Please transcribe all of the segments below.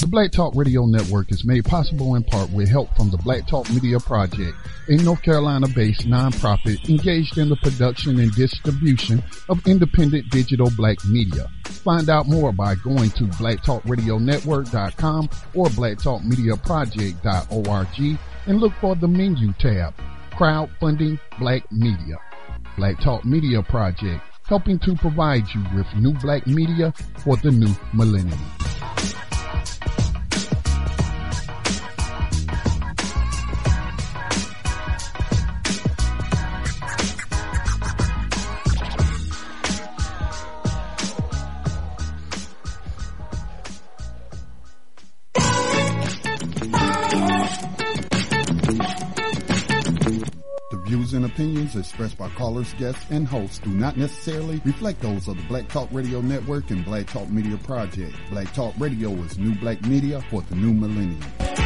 The Black Talk Radio Network is made possible in part with help from the Black Talk Media Project, a North Carolina-based nonprofit engaged in the production and distribution of independent digital black media. Find out more by going to blacktalkradionetwork.com or blacktalkmediaproject.org and look for the menu tab, Crowdfunding Black Media. Black Talk Media Project, helping to provide you with new black media for the new millennium. And opinions expressed by callers, guests, and hosts do not necessarily reflect those of the Black Talk Radio Network and Black Talk Media Project. Black Talk Radio is new black media for the new millennium.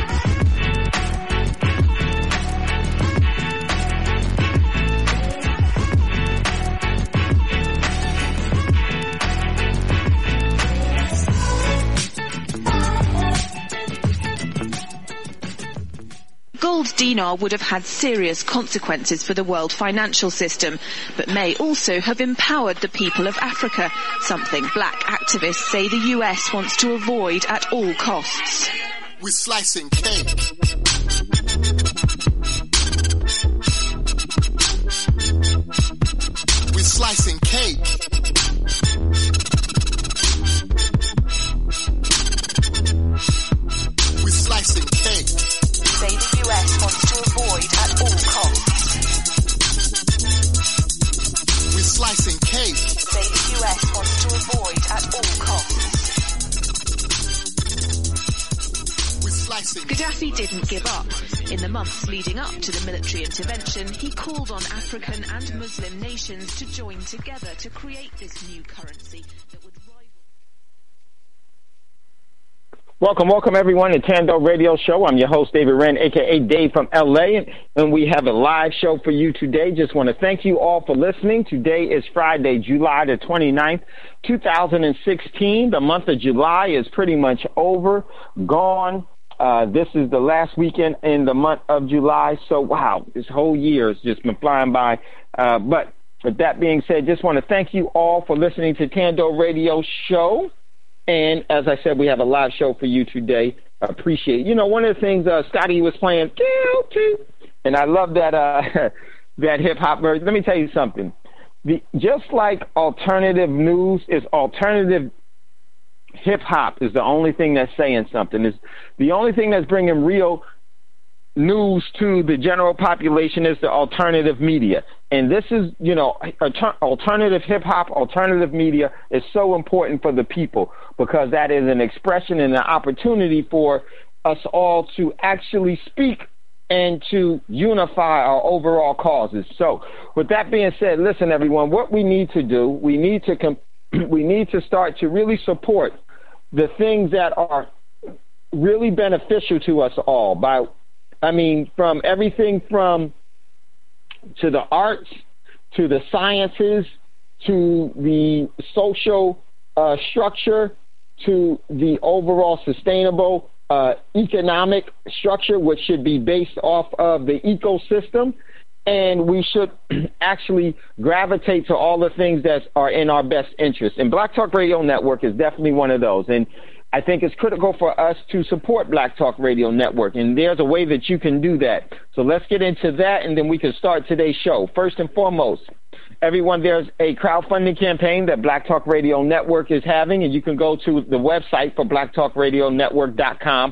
Gold dinar would have had serious consequences for the world financial system, but may also have empowered the people of Africa, something black activists say the US wants to avoid at all costs. We're slicing cake. We're slicing cake. We're slicing cake. Say the US wants to avoid at all costs. We're slicing cake. Say the US wants to avoid at all costs. We're slicing. Gaddafi didn't give up. In the months leading up to the military intervention, he called on African and Muslim nations to join together to create this new currency that would rival. Welcome everyone to Tando Radio Show. I'm your host, David Wren, a.k.a. Dave from L.A., and we have a live show for you today. Just want to thank you all for listening. Today is Friday, July the 29th, 2016. The month of July is pretty much over, gone. This is the last weekend in the month of July, so wow, this whole year has just been flying by. But with that being said, just want to thank you all for listening to Tando Radio Show. And as I said, we have a live show for you today. I appreciate it. You know, one of the things Scotty was playing, and I love that that hip-hop version. Let me tell you something. Just like alternative news is alternative hip-hop is the only thing that's saying something. Is the only thing that's bringing real news to the general population is the alternative media. And this is, you know, alternative hip-hop, alternative media is so important for the people because that is an expression and an opportunity for us all to actually speak and to unify our overall causes. So with that being said, listen, everyone, what we need to do, we need to start to really support the things that are really beneficial to us all from everything from to the arts, to the sciences, to the social structure, to the overall sustainable economic structure, which should be based off of the ecosystem. And we should actually gravitate to all the things that are in our best interest. And Black Talk Radio Network is definitely one of those. And I think it's critical for us to support Black Talk Radio Network, and there's a way that you can do that. So let's get into that, and then we can start today's show. First and foremost, everyone, there's a crowdfunding campaign that Black Talk Radio Network is having, and you can go to the website for blacktalkradionetwork.com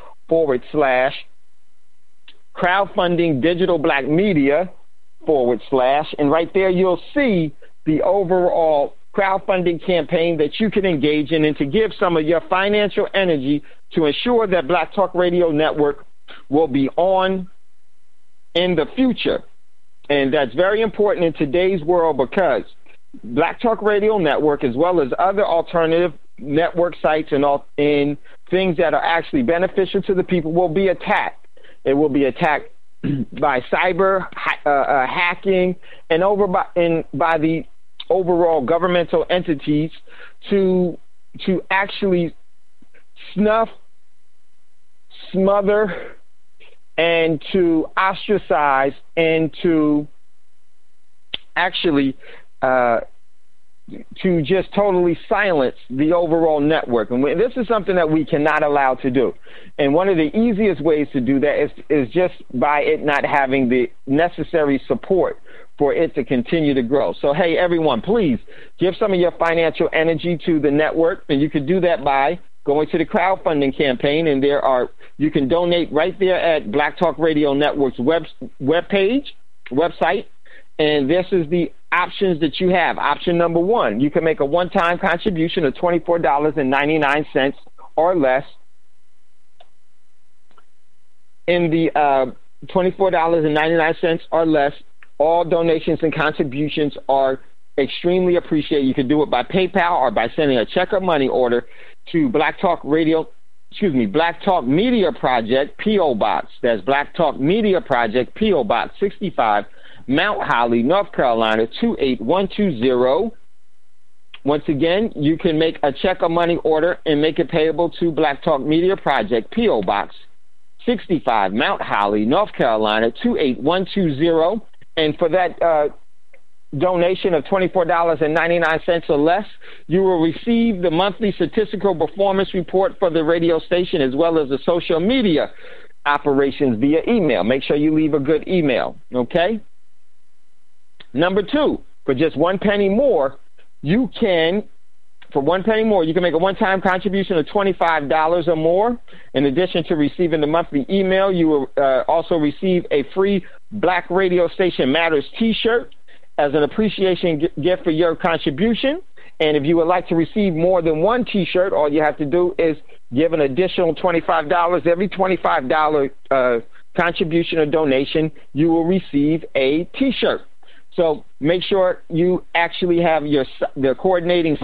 / crowdfunding digital black media / and right there you'll see the overall crowdfunding campaign that you can engage in and to give some of your financial energy to ensure that Black Talk Radio Network will be on in the future. And that's very important in today's world because Black Talk Radio Network, as well as other alternative network sites and things that are actually beneficial to the people, will be attacked. It will be attacked by cyber hacking and by the overall governmental entities to actually snuff smother and to ostracize and to actually to just totally silence the overall network. And this is something that we cannot allow to do. And one of the easiest ways to do that is just by it not having the necessary support for it to continue to grow. So, hey, everyone, please give some of your financial energy to the network. And you can do that by going to the crowdfunding campaign. And you can donate right there at Black Talk Radio Network's website. And this is the options that you have. Option number one, you can make a one-time contribution of $24.99 or less. In the $24.99 or less, all donations and contributions are extremely appreciated. You can do it by PayPal or by sending a check or money order to Black Talk Media Project, P.O. Box. That's Black Talk Media Project, P.O. Box 65, Mount Holly, North Carolina, 28120. Once again, you can make a check or money order and make it payable to Black Talk Media Project, P.O. Box 65, Mount Holly, North Carolina, 28120. And for that donation of $24.99 or less, you will receive the monthly statistical performance report for the radio station as well as the social media operations via email. Make sure you leave a good email, okay? Number two, for just 1 penny more, you can make a one-time contribution of $25 or more. In addition to receiving the monthly email, you will also receive a free Black Radio Station Matters T-shirt as an appreciation gift for your contribution. And if you would like to receive more than one T-shirt, all you have to do is give an additional $25. Every $25 contribution or donation, you will receive a T-shirt. So make sure you actually have the corresponding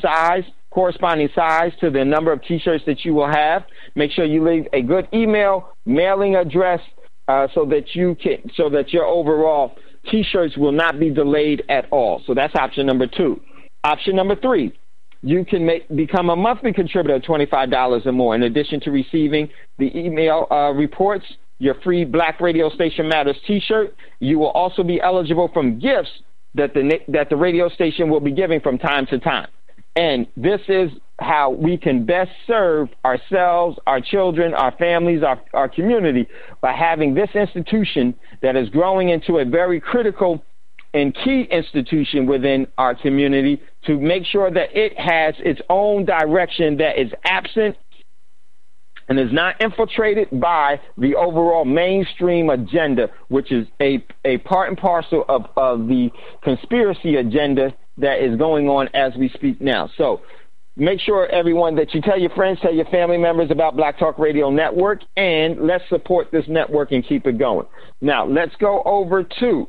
size to the number of T-shirts that you will have. Make sure you leave a good email, mailing address, so that your overall T-shirts will not be delayed at all. So that's option number two. Option number three, you can become a monthly contributor of $25 or more. In addition to receiving the email reports, your free Black Radio Station Matters T-shirt, you will also be eligible from gifts that the radio station will be giving from time to time. And this is how we can best serve ourselves, our children, our families, our community, by having this institution that is growing into a very critical and key institution within our community, to make sure that it has its own direction that is absent and is not infiltrated by the overall mainstream agenda, which is a part and parcel of the conspiracy agenda that is going on as we speak now. So make sure, everyone, that you tell your friends, tell your family members about Black Talk Radio Network, and let's support this network and keep it going. Now, let's go over to,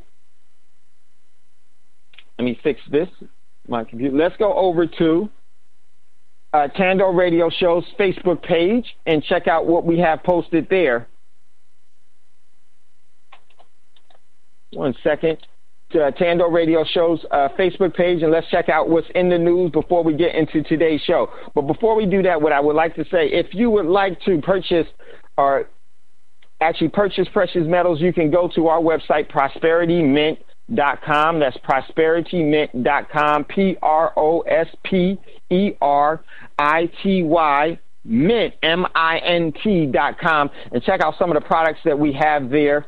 let me fix this, my computer. Let's go over to Tando Radio Show's Facebook page and check out what we have posted there. 1 second. Tando Radio Show's Facebook page, and let's check out what's in the news before we get into today's show. But before we do that, what I would like to say, if you would like to purchase or actually purchase precious metals, you can go to our website, ProsperityMint.com. That's ProsperityMint.com, PROSPERITY Mint, MINT.com, and check out some of the products that we have there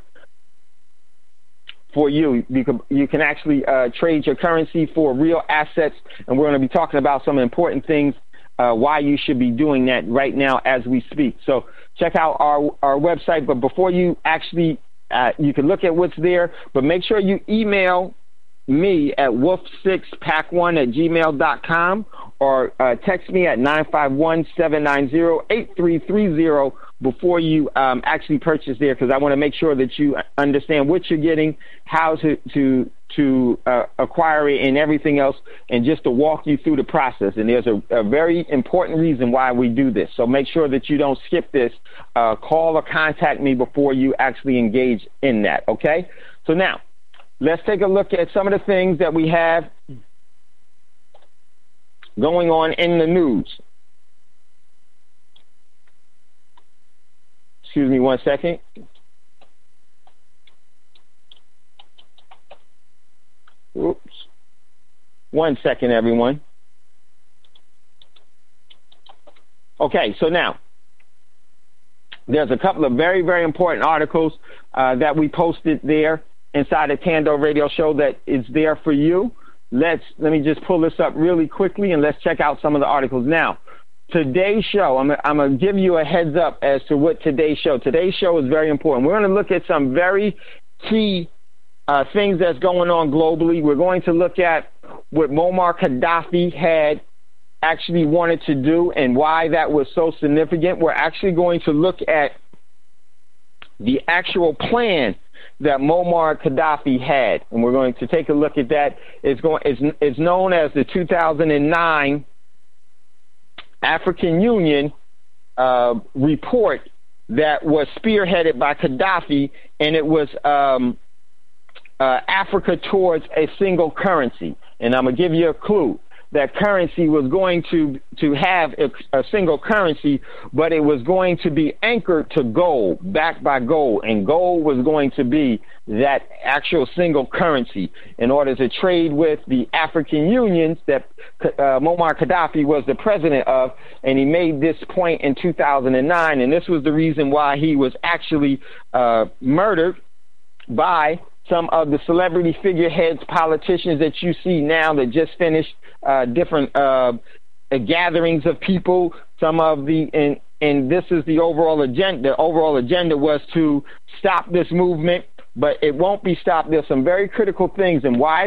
for you. You can actually trade your currency for real assets, and we're going to be talking about some important things, why you should be doing that right now as we speak. So check out our website, but before you actually, you can look at what's there, but make sure you email me at wolf6pack1@gmail.com or text me at 951-790-8330 before you actually purchase there, because I want to make sure that you understand what you're getting, how to acquire it, and everything else, and just to walk you through the process. And there's a very important reason why we do this. So make sure that you don't skip this. Call or contact me before you actually engage in that, okay? So now, let's take a look at some of the things that we have going on in the news. Excuse me 1 second. Oops. 1 second, everyone. Okay, so now, there's a couple of very, very important articles that we posted there inside the Tando Radio Show that is there for you. Let me just pull this up really quickly, and let's check out some of the articles. Now, today's show, I'm going to give you a heads up as to what today's show is very important. We're going to look at some very key things that's going on globally. We're going to look at what Muammar Gaddafi had actually wanted to do and why that was so significant. We're actually going to look at the actual plan that Muammar Gaddafi had, and we're going to take a look at that. It's known as the 2009 African Union report that was spearheaded by Gaddafi, and it was Africa towards a single currency. And I'm going to give you a clue. That currency was going to have a single currency, but it was going to be anchored to gold, backed by gold, and gold was going to be that actual single currency in order to trade with the African unions that Muammar Gaddafi was the president of, and he made this point in 2009, and this was the reason why he was actually murdered by some of the celebrity figureheads, politicians that you see now that just finished different gatherings of people. Some of the and this is the overall agenda. The overall agenda was to stop this movement, but it won't be stopped. There's some very critical things, and why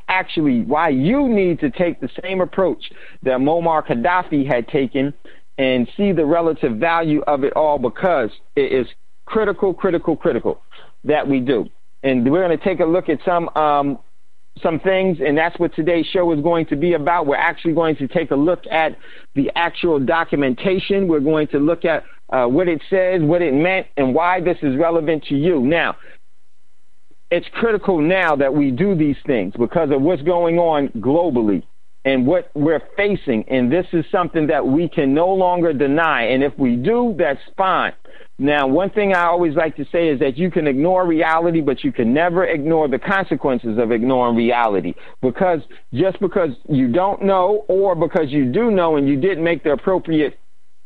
you need to take the same approach that Muammar Gaddafi had taken and see the relative value of it all, because it is critical that we do. And we're going to take a look at some things, and that's what today's show is going to be about. We're actually going to take a look at the actual documentation. We're going to look at what it says, what it meant, and why this is relevant to you. Now, it's critical now that we do these things because of what's going on globally and what we're facing, and this is something that we can no longer deny, and if we do, that's fine. Now, one thing I always like to say is that you can ignore reality, but you can never ignore the consequences of ignoring reality. Because just because you don't know, or because you do know and you didn't make the appropriate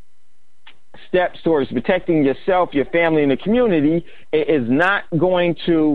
steps towards protecting yourself, your family, and the community, it is not going to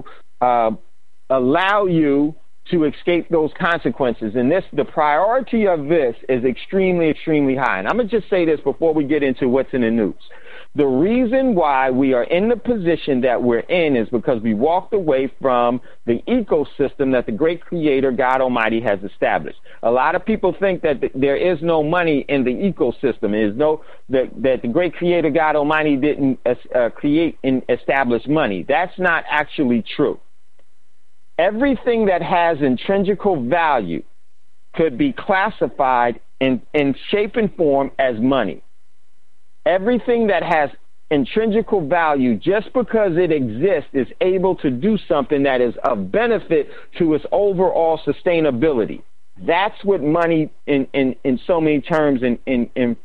allow you to escape those consequences. And the priority of this is extremely, extremely high. And I'm going to just say this before we get into what's in the news. The reason why we are in the position that we're in is because we walked away from the ecosystem that the great creator, God Almighty, has established. A lot of people think that there is no money in the ecosystem. That the great creator, God Almighty, didn't create and establish money. That's not actually true. Everything that has intrinsical value could be classified in shape and form as money. Everything that has intrinsical value, just because it exists, is able to do something that is of benefit to its overall sustainability. That's what money, in so many terms, in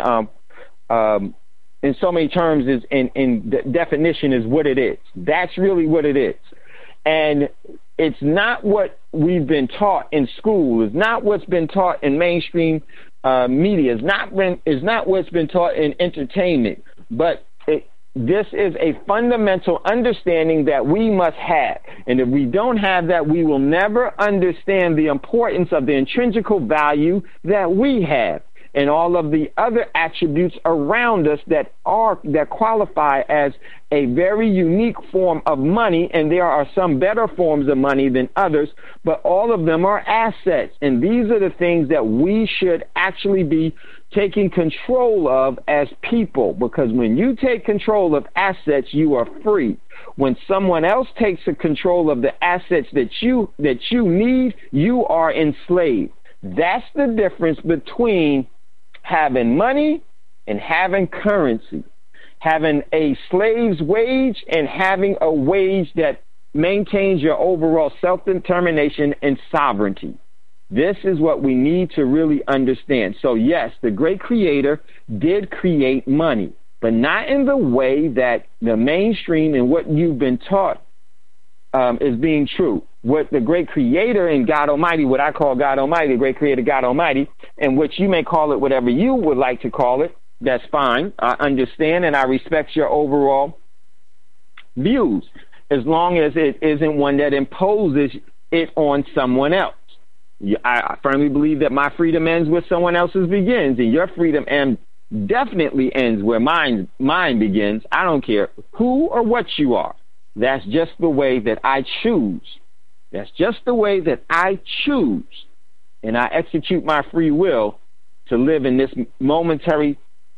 so many terms, is in definition, is what it is. That's really what it is. And it's not what we've been taught in school. It's not what's been taught in mainstream media. It's not what's been taught in entertainment. But this is a fundamental understanding that we must have. And if we don't have that, we will never understand the importance of the intrinsical value that we have and all of the other attributes around us that qualify as a very unique form of money. And there are some better forms of money than others, but all of them are assets. And these are the things that we should actually be taking control of as people, because when you take control of assets, you are free. When someone else takes control of the assets that you need, you are enslaved. That's the difference between having money and having currency, having a slave's wage and having a wage that maintains your overall self-determination and sovereignty. This is what we need to really understand. So yes, the great creator did create money. but not in the way that the mainstream and what you've been taught is being true. What the great creator and God Almighty, what I call God Almighty, the great creator God Almighty, and which you may call it whatever you would like to call it, that's fine. I understand and I respect your overall views, as long as it isn't one that imposes it on someone else. I firmly believe that my freedom ends where someone else's begins, and your freedom definitely ends where mine begins. I don't care who or what you are. That's just the way that I choose. That's just the way that I choose, and I execute my free will to live in this momentary,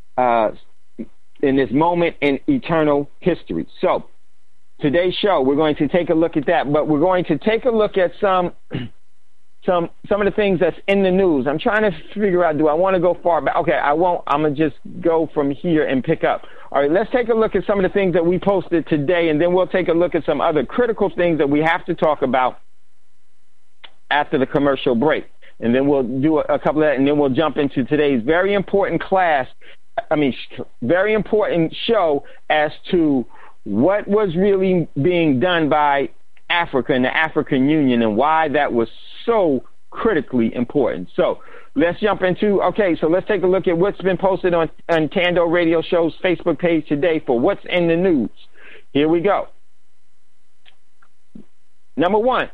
in this moment in eternal history. So, today's show, we're going to take a look at that, but we're going to take a look at some of the things that's in the news. I'm trying to figure out, do I want to go far back? Okay, I won't. I'm going to just go from here and pick up. All right, let's take a look at some of the things that we posted today, and then we'll take a look at some other critical things that we have to talk about after the commercial break. And then we'll do a couple of that, and then we'll jump into today's very important very important show as to what was really being done by Africa and the African Union and why that was so critically important. So let's jump into, so let's take a look at what's been posted on Tando Radio Show's Facebook page today for what's in the news. Here we go. Number one.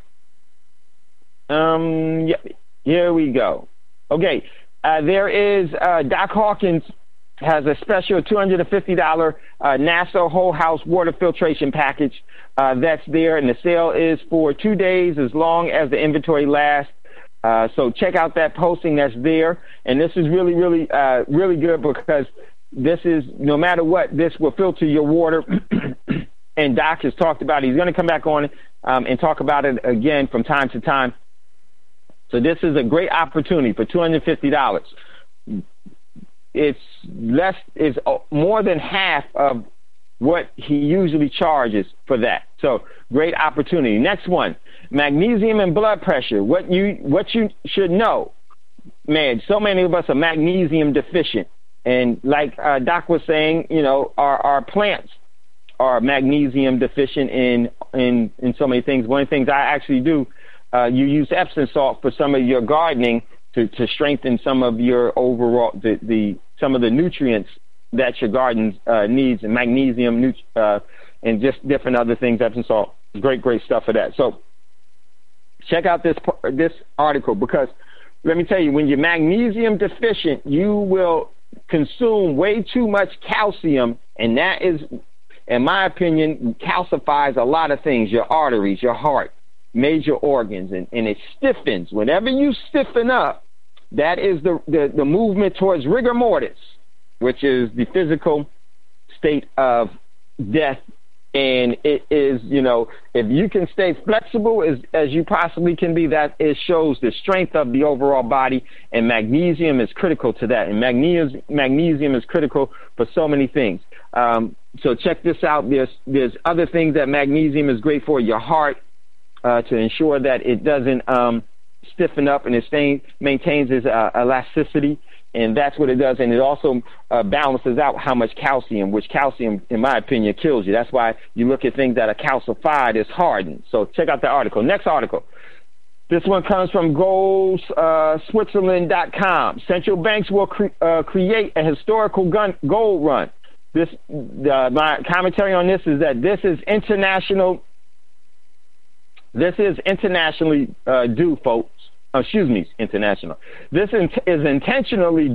Here we go. Okay, there is Doc Hawkins has a special $250 NASA whole house water filtration package that's there, and the sale is for 2 days as long as the inventory lasts. So check out that posting that's there, and this is really, really, really good because this is, no matter what, this will filter your water. And Doc has talked about it. He's going to come back on and talk about it again from time to time. So this is a great opportunity for $250. It's more than half of what he usually charges for that. So great opportunity. Next one, magnesium and blood pressure. What you should know, man, so many of us are magnesium deficient. And like Doc was saying, our plants are magnesium deficient in so many things. One of the things I actually do, you use Epsom salt for some of your gardening to strengthen some of your overall some of the nutrients that your garden needs, and magnesium and just different other things. Epsom salt, great stuff for that. So check out this article, because let me tell you, when you're magnesium deficient, you will consume way too much calcium, and that is, in my opinion, calcifies a lot of things: your arteries, your heart, major organs, and it stiffens. Whenever you stiffen up, that is the movement towards rigor mortis, which is the physical state of death. And it is, if you can stay flexible as you possibly can be, that it shows the strength of the overall body, and magnesium is critical to that. And magnesium is critical for so many things. So check this out. There's other things that magnesium is great for: your heart, to ensure that it doesn't stiffen up, and it maintains its elasticity. And that's what it does. And it also balances out how much calcium, which calcium, in my opinion, kills you. That's why you look at things that are calcified as hardened. So check out the article. Next article. This one comes from goldswitzerland.com. Central banks will create a historical gold run. My commentary on this is that this is international. This is internationally due, folks. International. This is intentionally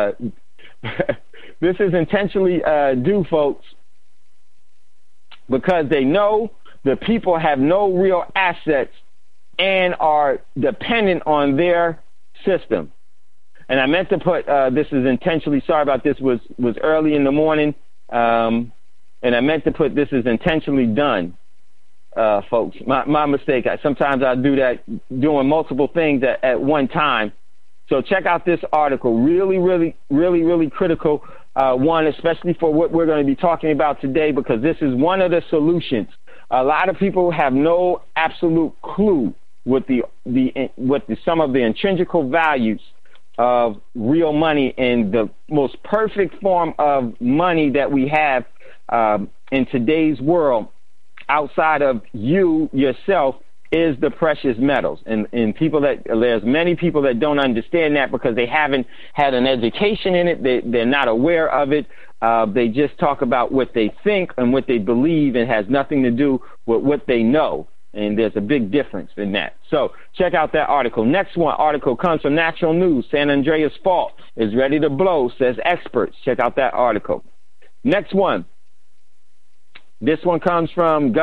due, folks, because they know the people have no real assets and are dependent on their system. And I meant to put this is intentionally. Sorry about this. Was early in the morning, and I meant to put this is intentionally done. Folks, my mistake. Sometimes I do that, doing multiple things at one time. So check out this article. Really, really, really, really critical one, especially for what we're going to be talking about today, because this is one of the solutions. A lot of people have no absolute clue what some of the intrinsic values of real money, and the most perfect form of money that we have in today's world outside of you yourself is the precious metals. And there's many people that don't understand that because they haven't had an education in it. They're not aware of it. They just talk about what they think and what they believe, and has nothing to do with what they know. And there's a big difference in that. So check out that article. Next one article comes from National News. San Andreas Fault is ready to blow, says experts. Check out that article. Next one. This one comes from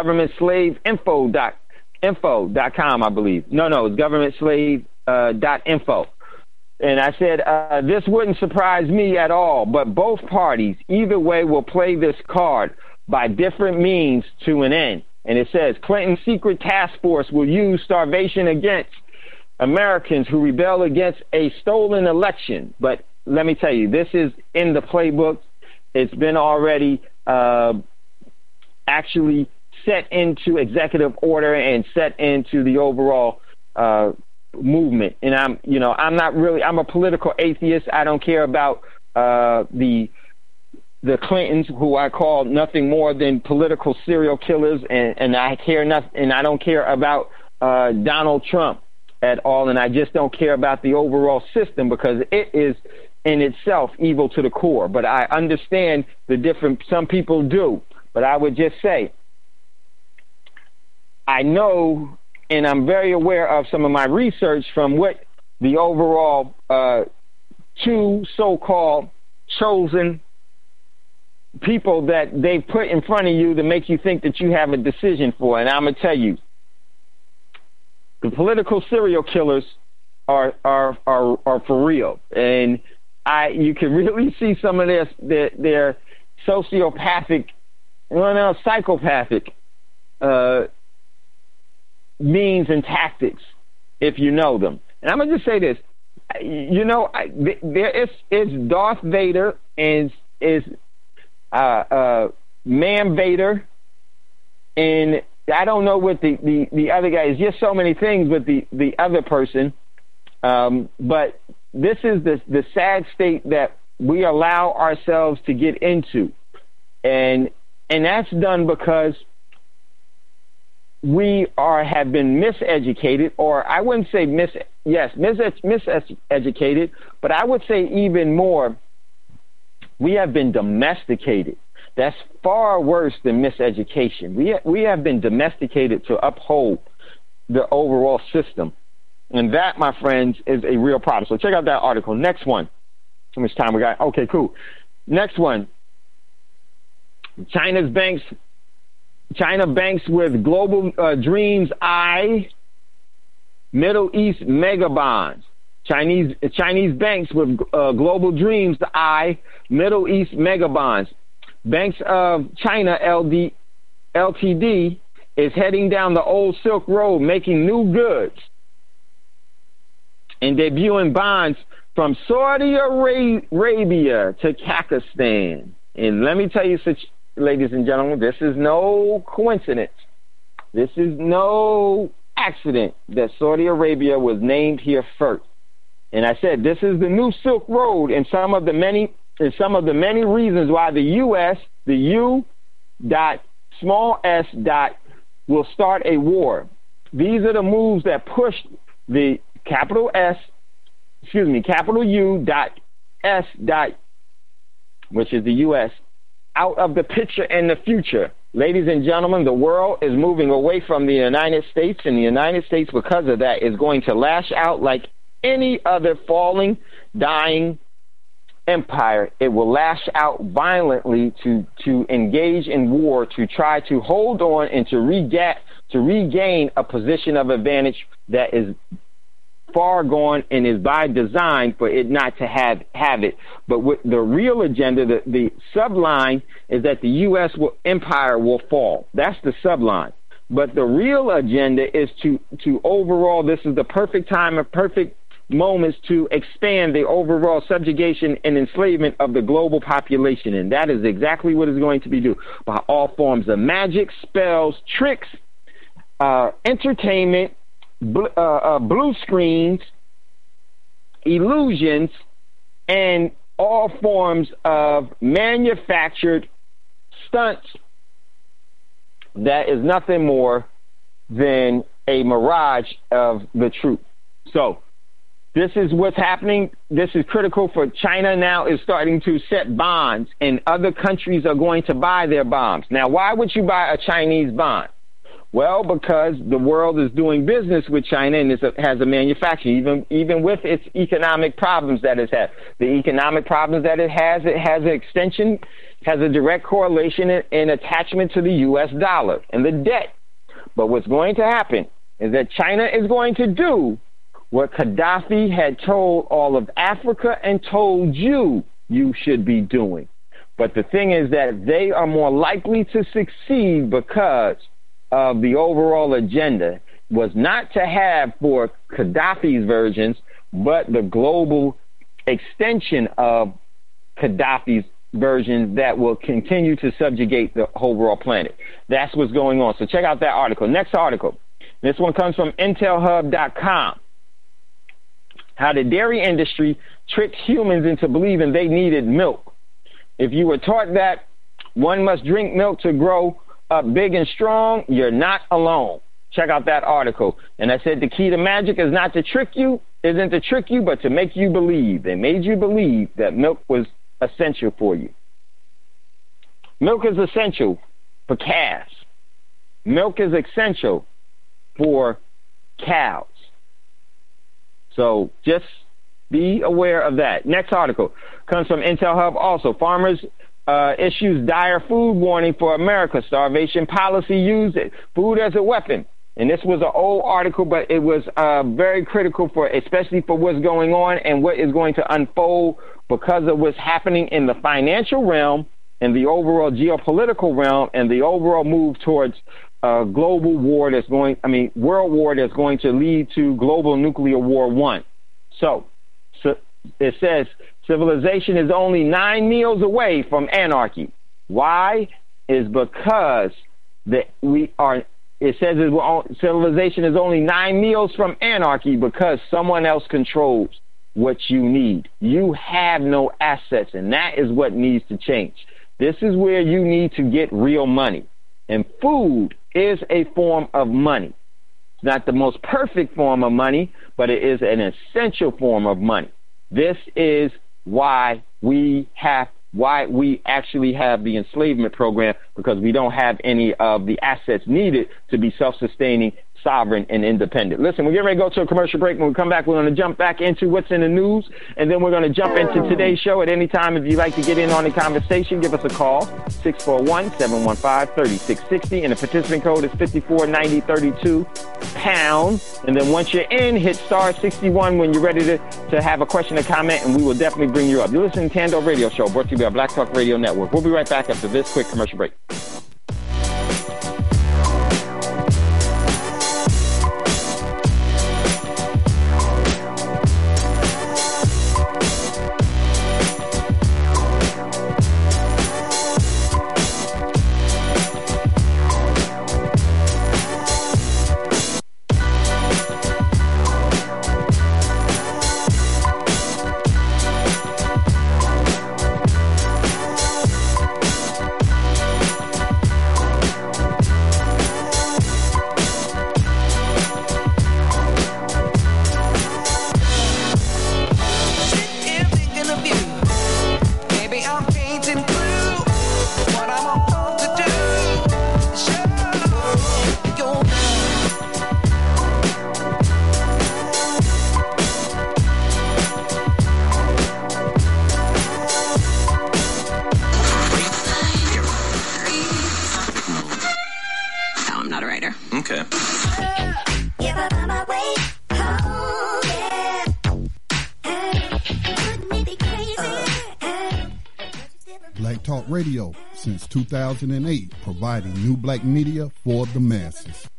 governmentslaveinfo.com, I believe. No, it's governmentslave.info. And I said, this wouldn't surprise me at all, but both parties, either way, will play this card by different means to an end. And it says, Clinton's secret task force will use starvation against Americans who rebel against a stolen election. But let me tell you, this is in the playbook. It's been already actually set into executive order and set into the overall movement. And I'm a political atheist. I don't care about the Clintons, who I call nothing more than political serial killers, and I care nothing, and I don't care about Donald Trump at all, and I just don't care about the overall system because it is in itself evil to the core. But I understand the different. Some people do, but I would just say I know, and I'm very aware of some of my research from what the overall two so-called chosen people that they put in front of you to make you think that you have a decision for. And I'm going to tell you, the political serial killers are for real. And you can really see some of their sociopathic, psychopathic means and tactics if you know them. And I'm going to just say this. There is Darth Vader and is Man Vader, and I don't know what the other guy is. Just so many things with the other person, but this is the sad state that we allow ourselves to get into, and that's done because we have been miseducated, or I wouldn't say miseducated, but I would say even more, we have been domesticated. That's far worse than miseducation. We have been domesticated to uphold the overall system. And that, my friends, is a real problem. So check out that article. Next one. How much time we got? Okay, cool. Next one. China banks with Global Dreams I Middle East mega bonds. Chinese banks with Global Dreams I Middle East mega bonds. Banks of China Ltd is heading down the old Silk Road, making new goods and debuting bonds from Saudi Arabia to Pakistan. And let me tell you, ladies and gentlemen, this is no coincidence. This is no accident that Saudi Arabia was named here first. And I said this is the new Silk Road, and some of the many reasons why the U.S., the U.S. will start a war. These are the moves that pushed the capital U.S., which is the U.S., out of the picture in the future. Ladies and gentlemen, the world is moving away from the United States, and the United States, because of that, is going to lash out like any other falling, dying empire. It will lash out violently to engage in war, to try to hold on and to regain a position of advantage that is far gone and is by design for it not to have it. But with the real agenda, the subline is that the U.S. empire will fall. That's the subline. But the real agenda is to overall, this is the perfect time and perfect moments to expand the overall subjugation and enslavement of the global population. And that is exactly what it's going to be done by all forms of magic, spells, tricks, entertainment, blue screens, illusions and all forms of manufactured stunts that is nothing more than a mirage of the truth. So this is what's happening. This is critical for China now is starting to set bonds, and other countries are going to buy their bonds. Now, why would you buy a Chinese bond? Well, because the world is doing business with China and has a manufacturing, even with its economic problems that it has. The economic problems that it has an extension, has a direct correlation and attachment to the U.S. dollar and the debt. But what's going to happen is that China is going to do what Gaddafi had told all of Africa and told you should be doing. But the thing is that they are more likely to succeed because of the overall agenda was not to have for Gaddafi's versions, but the global extension of Gaddafi's versions that will continue to subjugate the overall planet. That's what's going on. So check out that article. Next article. This one comes from intelhub.com. How the dairy industry tricked humans into believing they needed milk. If you were taught that one must drink milk to grow up big and strong, you're not alone. Check out that article. And I said the key to magic is not to trick you, isn't to trick you, but to make you believe. They made you believe that milk was essential for you. Milk is essential for calves. Milk is essential for cows. So just be aware of that. Next article comes from Intel Hub also. Farmers issues dire food warning for America. Starvation policy used food as a weapon. And this was an old article, but it was very critical for, especially for what's going on and what is going to unfold because of what's happening in the financial realm and the overall geopolitical realm and the overall move towards global war world war that's going to lead to global nuclear war 1. So it says civilization is only 9 meals away from anarchy. Why? Is because civilization is only 9 meals from anarchy because someone else controls what you need. You have no assets, and that is what needs to change. This is where you need to get real money. And food is a form of money. It's not the most perfect form of money, but it is an essential form of money. This is why we actually have the enslavement program, because we don't have any of the assets needed to be self-sustaining, sovereign, and independent. Listen, we're getting ready to go to a commercial break. When we come back, we're going to jump back into what's in the news, and then we're going to jump into today's show. At any time, if you'd like to get in on the conversation, give us a call, 641-715-3660, and the participant code is 549032#. And then once you're in, hit star 61 when you're ready to have a question or comment, and we will definitely bring you up. You're listening to Tando Radio Show, brought to you by Black Talk Radio Network. We'll be right back after this quick commercial break. Radio since 2008, providing new black media for the masses.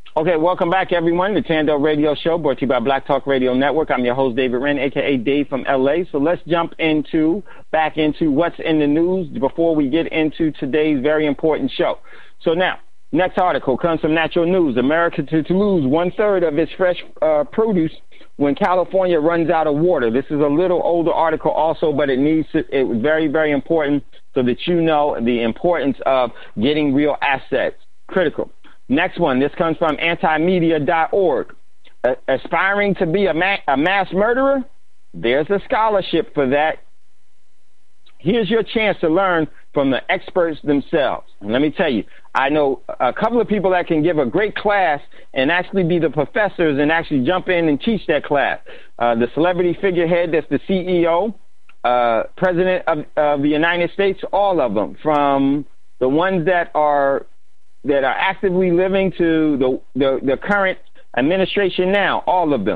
Okay, welcome back, everyone. The Tando Radio Show brought to you by Black Talk Radio Network. I'm your host, David Wren, a.k.a. Dave from L.A. So let's jump back into what's in the news before we get into today's very important show. So now, next article comes from Natural News. America to lose 1/3 of its fresh produce when California runs out of water. This is a little older article also, but it's very, very important so that you know the importance of getting real assets. Critical. Next one, this comes from antimedia.org. Aspiring to be a mass murderer? There's a scholarship for that. Here's your chance to learn from the experts themselves. And let me tell you, I know a couple of people that can give a great class and actually be the professors and actually jump in and teach that class. The celebrity figurehead that's the CEO, President of the United States, all of them, from the ones that are actively living to the current administration now, all of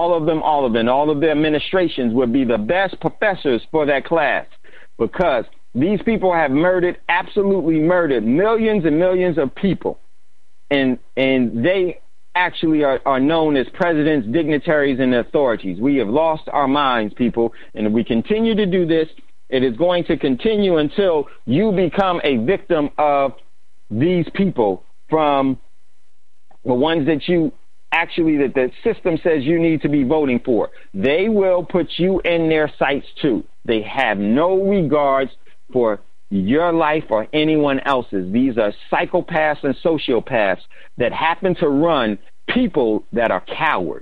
the administrations would be the best professors for that class, because these people have absolutely murdered millions and millions of people, and they actually are known as presidents, dignitaries, and authorities. We have lost our minds, people, and if we continue to do this, it is going to continue until you become a victim of these people, from the ones that that the system says you need to be voting for. They will put you in their sights too. They have no regards for your life or anyone else's. These are psychopaths and sociopaths that happen to run people that are cowards.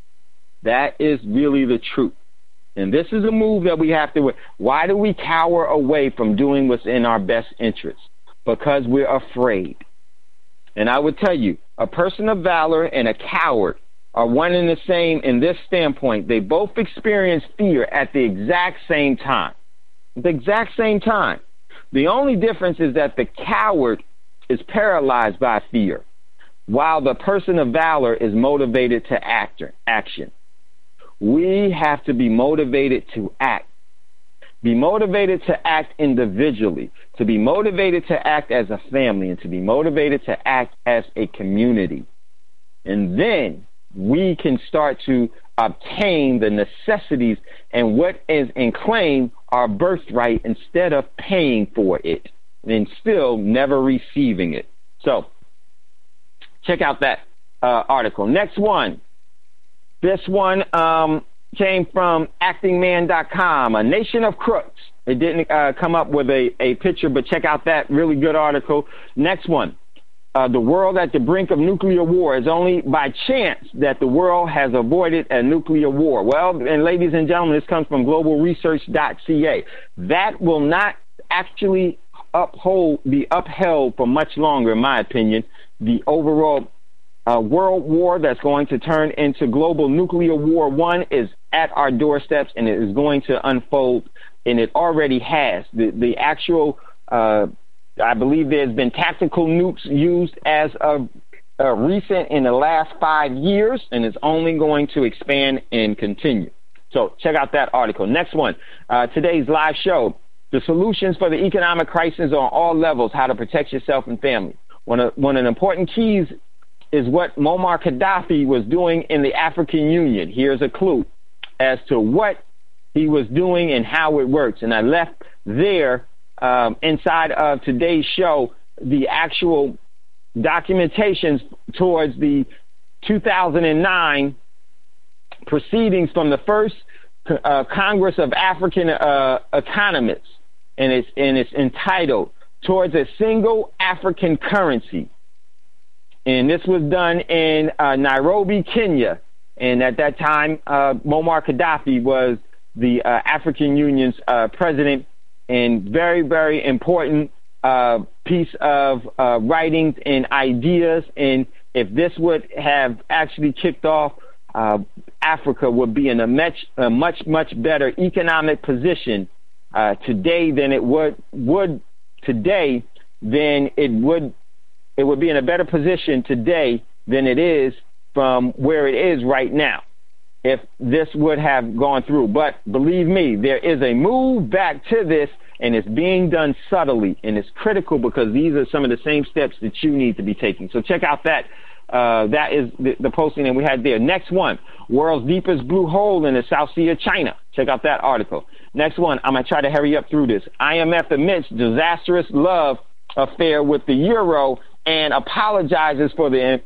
That is really the truth. And this is a move that we have to. Why do we cower away from doing what's in our best interest? Because we're afraid. And I would tell you, a person of valor and a coward are one and the same in this standpoint. They both experience fear at the exact same time. The exact same time. The only difference is that the coward is paralyzed by fear, while the person of valor is motivated to action. We have to be motivated to act. Be motivated to act individually, to be motivated to act as a family, and to be motivated to act as a community. And then we can start to obtain the necessities and what is in claim our birthright instead of paying for it and still never receiving it. So check out that article. Next one. This one came from actingman.com, a nation of crooks. It didn't come up with a picture, but check out that really good article. Next one, the world at the brink of nuclear war. Is only by chance that the world has avoided a nuclear war. Well, and ladies and gentlemen, this comes from globalresearch.ca. That will not actually be upheld for much longer, in my opinion. The overall world war that's going to turn into global nuclear war 1 is at our doorsteps, and it is going to unfold, and it already has. The actual, I believe there's been tactical nukes used as of recent in the last 5 years, and it's only going to expand and continue. So check out that article. Next one, today's live show, the solutions for the economic crisis on all levels, how to protect yourself and family. One of the important keys is what Muammar Gaddafi was doing in the African Union. Here's a clue as to what he was doing and how it works. And I left there inside of today's show the actual documentations towards the 2009 proceedings from the first Congress of African Economists, and it's entitled Towards a Single African Currency. And this was done in Nairobi, Kenya. And at that time, Muammar Gaddafi was the African Union's president, and very, very important piece of writings and ideas. And if this would have actually kicked off, Africa would be in a much better economic position today than it would today. Then it would be in a better position today than it is from where it is right now if this would have gone through. But believe me, there is a move back to this, and it's being done subtly, and it's critical because these are some of the same steps that you need to be taking. So check out that That is the posting that we had there. Next one, world's deepest blue hole in the South Sea of China. Check out that article. Next one, I'm going to try to hurry up through this. IMF admits disastrous love affair with the euro and apologizes for the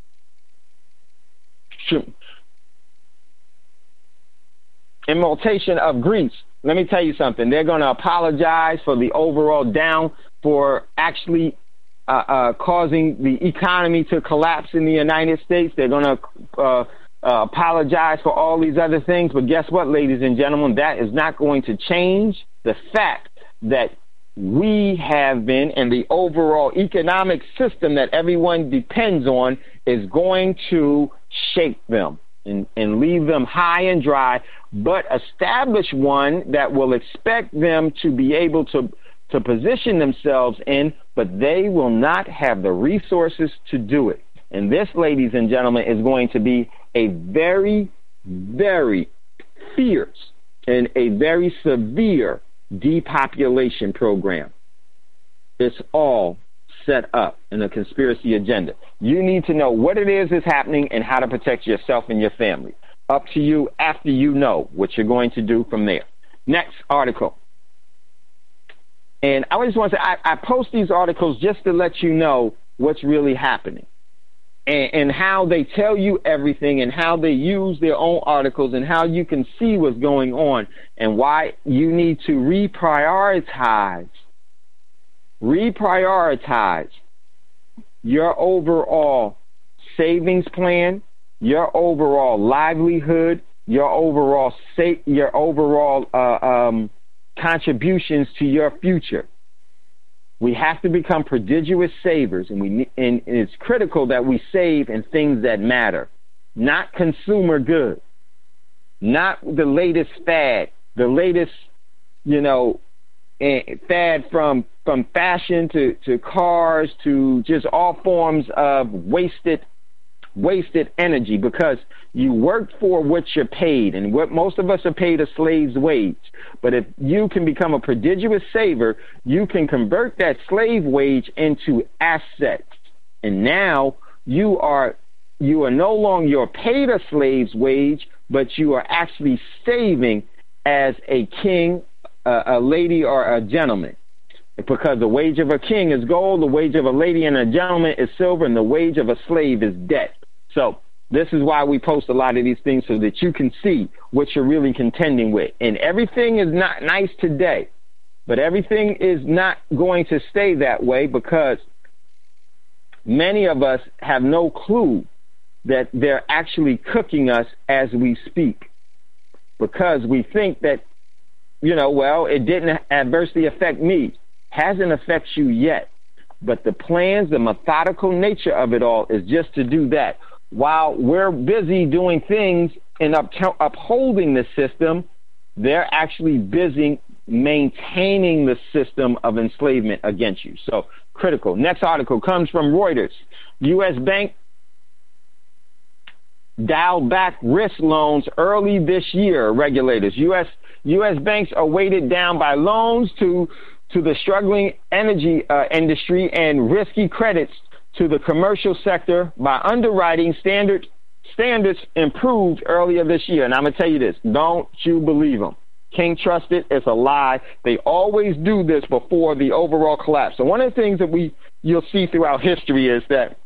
immolation of Greece. Let me tell you something. They're going to apologize for the overall down, for actually causing the economy to collapse in the United States. They're going to apologize for all these other things. But guess what, ladies and gentlemen? That is not going to change the fact that we have been, and the overall economic system that everyone depends on is going to shake them and leave them high and dry, but establish one that will expect them to be able to position themselves in, but they will not have the resources to do it. And this, ladies and gentlemen, is going to be a very, very fierce and a very severe depopulation program. It's all set up in a conspiracy agenda. You need to know what it is that's happening and how to protect yourself and your family. Up to you after you know what you're going to do from there. Next article. And I just want to say, I post these articles just to let you know what's really happening and how they tell you everything and how they use their own articles and how you can see what's going on and why you need to reprioritize your overall savings plan, your overall livelihood, your overall contributions to your future. We have to become prodigious savers, and it's critical that we save in things that matter, not consumer goods, not the latest fad, the latest, fad from fashion to cars to just all forms of wasted energy, because you work for what you're paid, and what most of us are paid a slave's wage. But if you can become a prodigious saver, you can convert that slave wage into assets, and now you are no longer, you're paid a slave's wage, but you are actually saving as a king, a lady, or a gentleman. Because the wage of a king is gold, the wage of a lady and a gentleman is silver, and the wage of a slave is debt. So this is why we post a lot of these things, so that you can see what you're really contending with. And everything is not nice today, but everything is not going to stay that way, because many of us have no clue that they're actually cooking us as we speak, because we think that, it didn't adversely affect me. Hasn't affected you yet. But the plans, the methodical nature of it all is just to do that. While we're busy doing things and upholding the system, they're actually busy maintaining the system of enslavement against you. So critical. Next article comes from Reuters. U.S. bank dialed back risk loans early this year. Regulators. U.S. banks are weighted down by loans to the struggling energy industry and risky credits to the commercial sector by underwriting standards improved earlier this year. And I'm going to tell you this, don't you believe them. Can't trust it. It's a lie. They always do this before the overall collapse. So one of the things that you'll see throughout history is that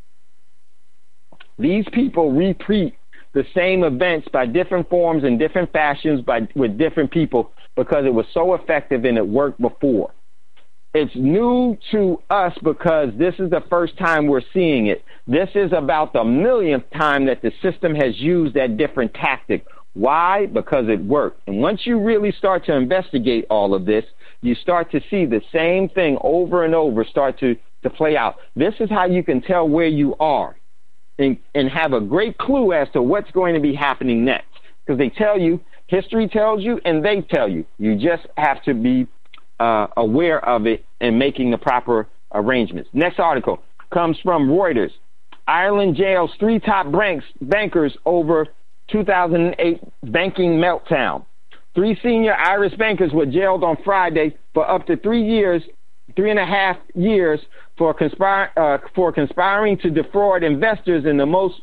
these people repeat the same events by different forms and different fashions with different people, because it was so effective and it worked before. It's new to us because this is the first time we're seeing it. This is about the millionth time that the system has used that different tactic. Why? Because it worked. And once you really start to investigate all of this, you start to see the same thing over and over start to play out. This is how you can tell where you are and have a great clue as to what's going to be happening next. Because they tell you, history tells you, and they tell you. You just have to be aware of it and making the proper arrangements. Next article comes from Reuters. Ireland jails 3 top bankers over 2008 banking meltdown. 3 senior Irish bankers were jailed on Friday for up to 3 years 3.5 years for conspiring to defraud investors in the most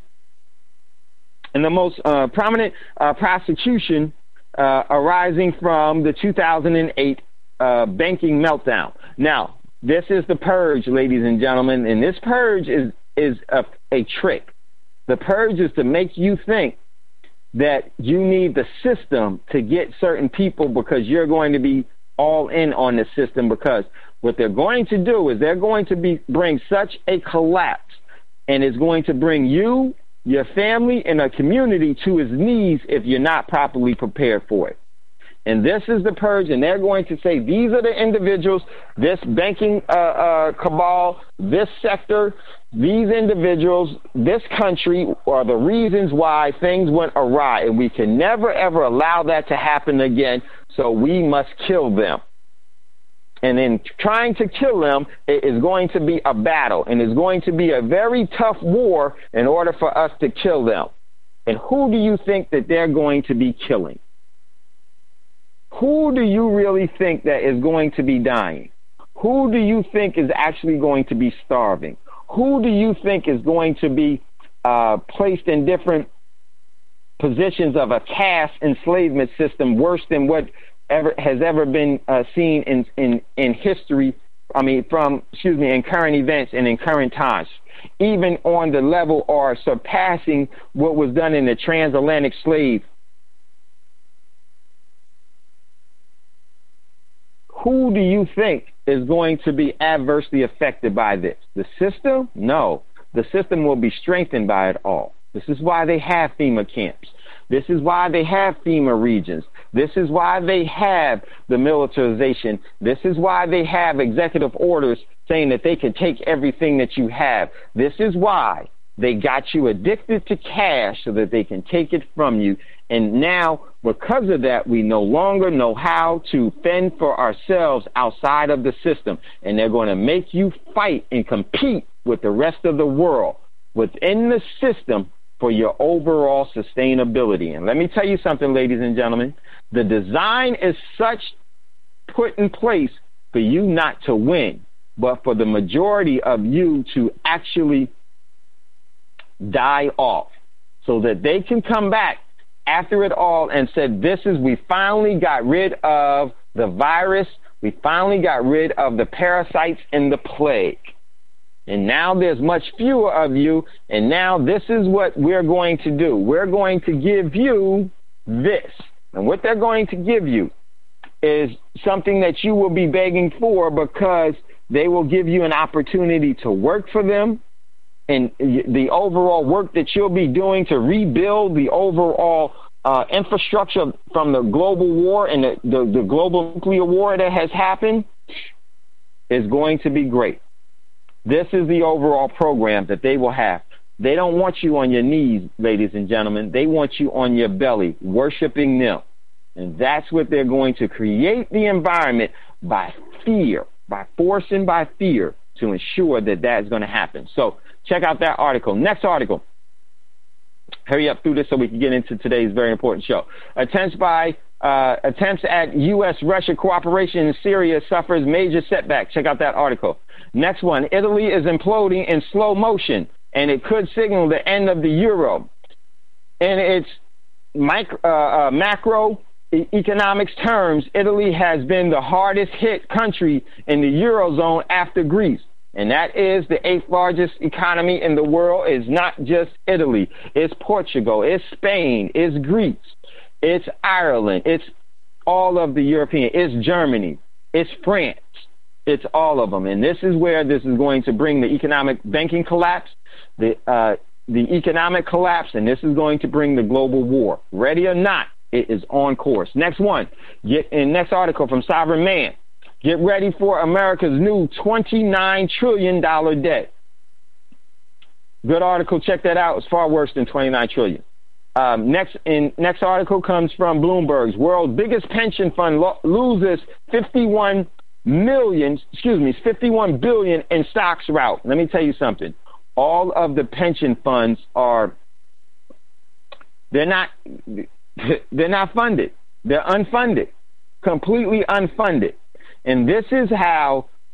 prominent prosecution arising from the 2008 banking meltdown. Now, this is the purge, ladies and gentlemen, and this purge is a trick. The purge is to make you think that you need the system to get certain people because you're going to be all in on the system, because what they're going to do is they're going to bring such a collapse, and it's going to bring you, your family, and a community to its knees if you're not properly prepared for it. And this is the purge, and they're going to say these are the individuals, this banking cabal, this sector, these individuals, this country are the reasons why things went awry, and we can never, ever allow that to happen again, so we must kill them. And in trying to kill them, it is going to be a battle, and it's going to be a very tough war in order for us to kill them. And who do you think that they're going to be killing? Who do you really think that is going to be dying? Who do you think is actually going to be starving? Who do you think is going to be placed in different positions of a caste enslavement system worse than what has ever been seen in history? In current events and in current times, even on the level or surpassing what was done in the transatlantic slave. Who do you think is going to be adversely affected by this? The system? No. The system will be strengthened by it all. This is why they have FEMA camps. This is why they have FEMA regions. This is why they have the militarization. This is why they have executive orders saying that they can take everything that you have. This is why they got you addicted to cash so that they can take it from you. And now, because of that, we no longer know how to fend for ourselves outside of the system. And they're going to make you fight and compete with the rest of the world within the system for your overall sustainability. And let me tell you something, ladies and gentlemen. The design is such put in place for you not to win, but for the majority of you to actually die off so that they can come back after it all and said, we finally got rid of the virus. We finally got rid of the parasites and the plague. And now there's much fewer of you. And now this is what we're going to do. We're going to give you this. And what they're going to give you is something that you will be begging for, because they will give you an opportunity to work for them. And the overall work that you'll be doing to rebuild the overall infrastructure from the global war and the global nuclear war that has happened is going to be great. This is the overall program that they will have. They don't want you on your knees, ladies and gentlemen. They want you on your belly, worshiping them. And that's what they're going to create the environment by fear, by force and by fear, to ensure that that is going to happen. So check out that article. Next article. Hurry up through this so we can get into today's very important show. Attempts at U.S.-Russia cooperation in Syria suffers major setback. Check out that article. Next one. Italy is imploding in slow motion, and it could signal the end of the euro. In its macroeconomics terms, Italy has been the hardest hit country in the eurozone after Greece. And that is the 8th largest economy in the world. It's not just Italy. It's Portugal. It's Spain. It's Greece. It's Ireland. It's all of the European. It's Germany. It's France. It's all of them. And this is where this is going to bring the economic banking collapse, the economic collapse, and this is going to bring the global war. Ready or not, it is on course. Next one. Next article from Sovereign Man. Get ready for America's new $29 trillion debt. Good article. Check that out. It's far worse than $29 trillion. Next article comes from Bloomberg's world's biggest pension fund loses 51 billion in stocks rout. Let me tell you something. All of the pension funds they're not funded. They're unfunded, completely unfunded. And this is how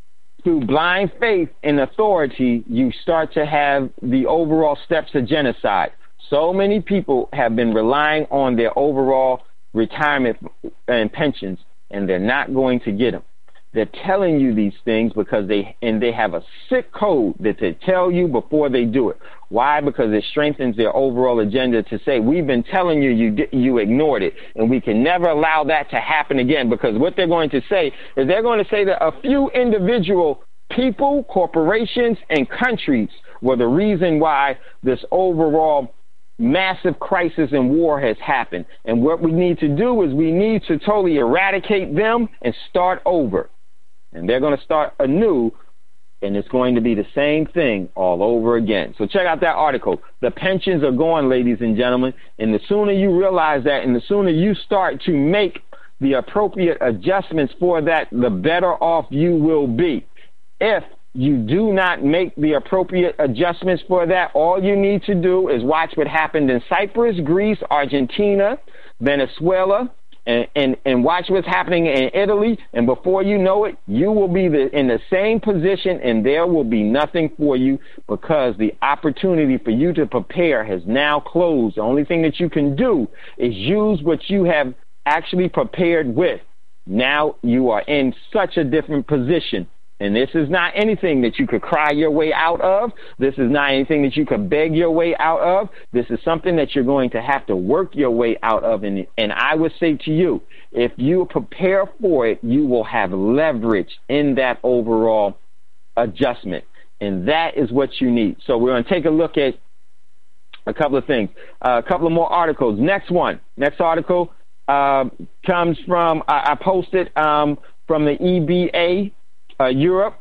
through blind faith in authority, you start to have the overall steps of genocide. So many people have been relying on their overall retirement and pensions, and they're not going to get them. They're telling you these things because they have a sick code that they tell you before they do it. Why? Because it strengthens their overall agenda to say, we've been telling you, you ignored it, and we can never allow that to happen again. Because what they're going to say is they're going to say that a few individual people, corporations, and countries were the reason why this overall massive crisis and war has happened. And what we need to do is we need to totally eradicate them and start over. And they're going to start anew, and it's going to be the same thing all over again. So check out that article. The pensions are gone, ladies and gentlemen, and the sooner you realize that and the sooner you start to make the appropriate adjustments for that, the better off you will be. If you do not make the appropriate adjustments for that, all you need to do is watch what happened in Cyprus, Greece, Argentina, Venezuela, and watch what's happening in Italy, and before you know it, you will be in the same position, and there will be nothing for you because the opportunity for you to prepare has now closed. The only thing that you can do is use what you have actually prepared with. Now you are in such a different position. And this is not anything that you could cry your way out of. This is not anything that you could beg your way out of. This is something that you're going to have to work your way out of. And I would say to you, if you prepare for it, you will have leverage in that overall adjustment. And that is what you need. So we're going to take a look at a couple of things, a couple of more articles. Next article comes from, I posted from the EBA, Europe.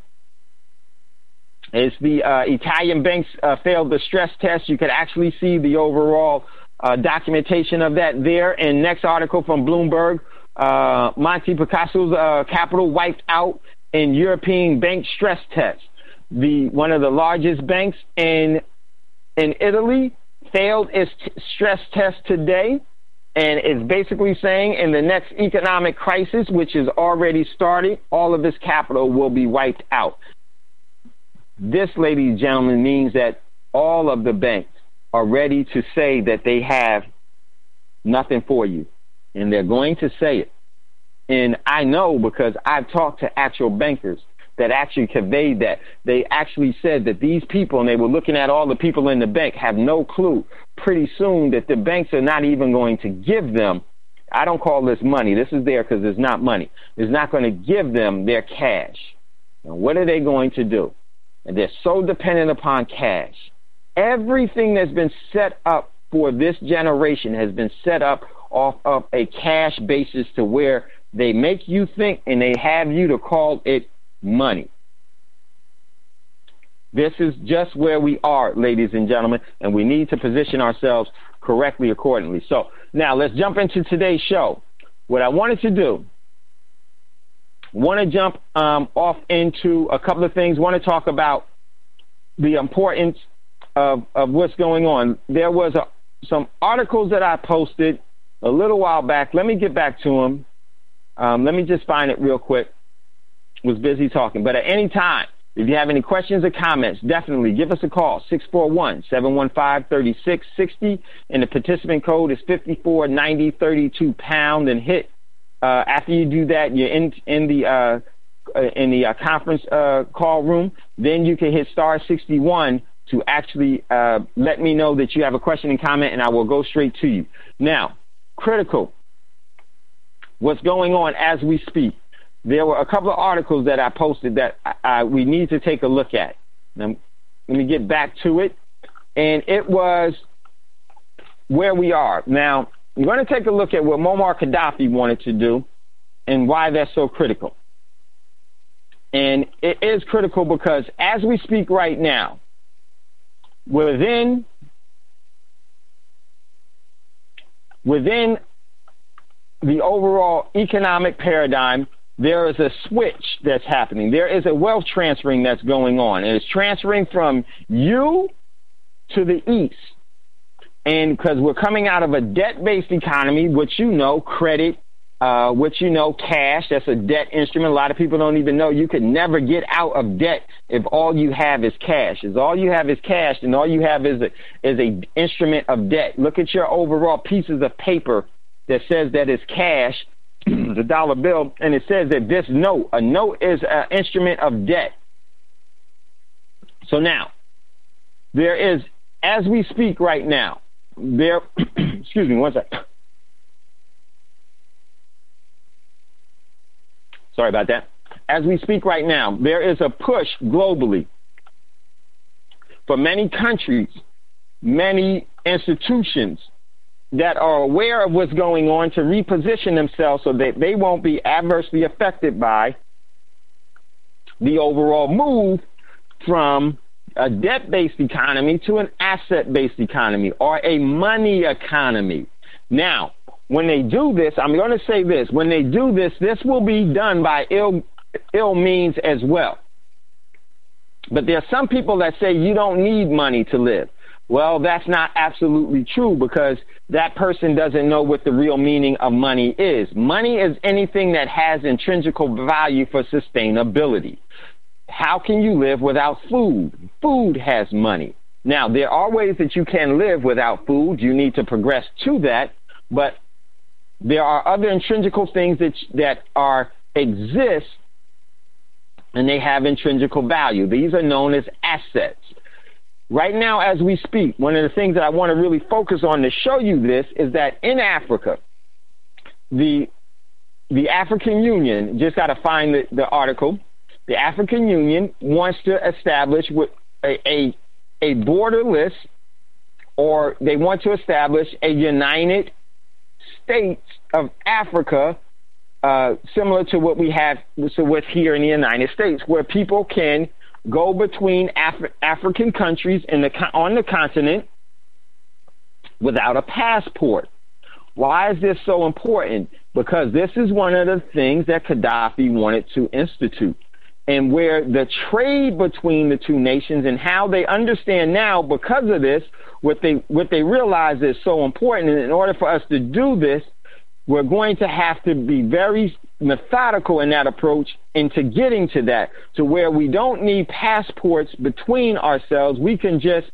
It's the Italian banks failed the stress test. You could actually see the overall documentation of that there. And next article from Bloomberg, Monte Picasso's capital wiped out in European bank stress test. One of the largest banks in Italy failed its stress test today. And it's basically saying in the next economic crisis, which is already starting, all of this capital will be wiped out. This, ladies and gentlemen, means that all of the banks are ready to say that they have nothing for you. And they're going to say it. And I know because I've talked to actual bankers that actually conveyed that. They actually said that these people, and they were looking at all the people in the bank, have no clue pretty soon that the banks are not even going to give them, I don't call this money, this is there because it's not money, it's not going to give them their cash. And what are they going to do? And they're so dependent upon cash. Everything that's been set up for this generation has been set up off of a cash basis to where they make you think and they have you to call it money. This is just where we are, ladies and gentlemen, and we need to position ourselves correctly accordingly. So now let's jump into today's show. What I wanted to do, want to jump off into a couple of things. Want to talk about the importance of what's going on. There was some articles that I posted a little while back. Let me get back to them. Let me just find it real quick. Was busy talking, but at any time, if you have any questions or comments, definitely give us a call, 641-715-3660, and the participant code is 549032#, and hit, after you do that, you're in the conference call room, then you can hit *61 to actually let me know that you have a question and comment, and I will go straight to you. Now, critical, what's going on as we speak. There were a couple of articles that I posted that we need to take a look at. Now, let me get back to it. And it was where we are. Now, we're going to take a look at what Muammar Gaddafi wanted to do and why that's so critical. And it is critical because as we speak right now, within the overall economic paradigm, there is a switch that's happening. There is a wealth transferring that's going on. And it's transferring from you to the East. And because we're coming out of a debt-based economy, which you know, credit which you know, cash. That's a debt instrument. A lot of people don't even know you could never get out of debt if all you have is cash. If all you have is cash, and all you have is a instrument of debt. Look at your overall pieces of paper that says that it's cash, the dollar bill, and it says that this note, a note is an instrument of debt. So now, there is, as we speak right now, there, excuse me, one second. Sorry about that. As we speak right now, there is a push globally for many countries, many institutions that are aware of what's going on to reposition themselves so that they won't be adversely affected by the overall move from a debt-based economy to an asset-based economy or a money economy. Now, when they do this, I'm going to say this, when they do this, this will be done by ill means as well. But there are some people that say you don't need money to live. Well, that's not absolutely true, because that person doesn't know what the real meaning of money is. Money is anything that has intrinsic value for sustainability. How can you live without food? Food has money. Now, there are ways that you can live without food. You need to progress to that. But there are other intrinsic things that exist, and they have intrinsic value. These are known as assets. Right now, as we speak, one of the things that I want to really focus on to show you this is that in Africa, the African Union, just got to find the article, the African Union wants to establish a borderless, or they want to establish a United States of Africa, similar to what we have with here in the United States, where people can go between African countries on the continent without a passport. Why is this so important? Because this is one of the things that Gaddafi wanted to institute, and where the trade between the two nations and how they understand now, because of this, what they realize is so important. And in order for us to do this, we're going to have to be very methodical in that approach into getting to that, to where we don't need passports between ourselves. We can just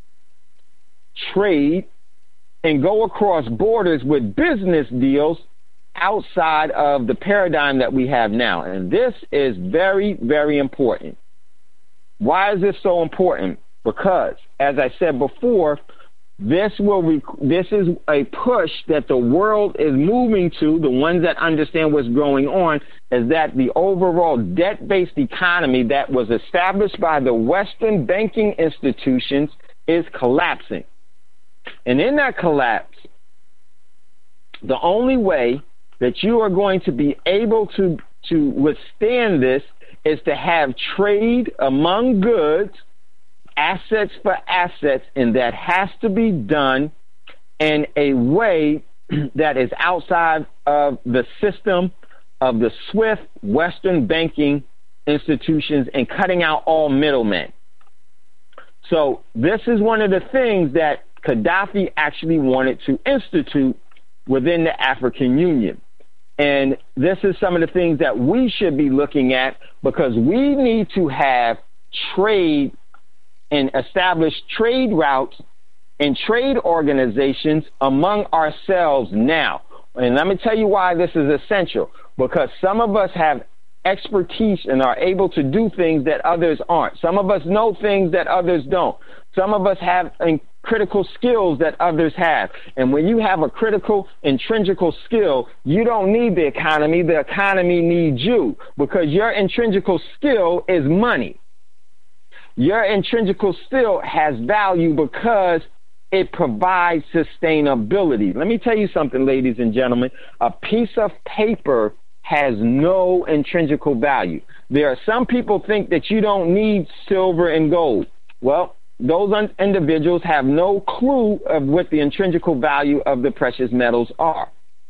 trade and go across borders with business deals outside of the paradigm that we have now. And this is very, very important. Why is this so important? Because, as I said before, this is a push that the world is moving to. The ones that understand what's going on is that the overall debt-based economy that was established by the Western banking institutions is collapsing. And in that collapse, the only way that you are going to be able to withstand this is to have trade among goods, assets for assets, and that has to be done in a way that is outside of the system of the SWIFT Western banking institutions and cutting out all middlemen. So this is one of the things that Gaddafi actually wanted to institute within the African Union. And this is some of the things that we should be looking at, because we need to have trade and establish trade routes and trade organizations among ourselves now. And let me tell you why this is essential. Because some of us have expertise and are able to do things that others aren't. Some of us know things that others don't. Some of us have critical skills that others have. And when you have a critical, intrinsic skill, you don't need the economy. The economy needs you, because your intrinsic skill is money. Your intrinsic skill has value because it provides sustainability. Let me tell you something, ladies and gentlemen. A piece of paper has no intrinsic value. There are some people think that you don't need silver and gold. Well, those individuals have no clue of what the intrinsic value of the precious metals are.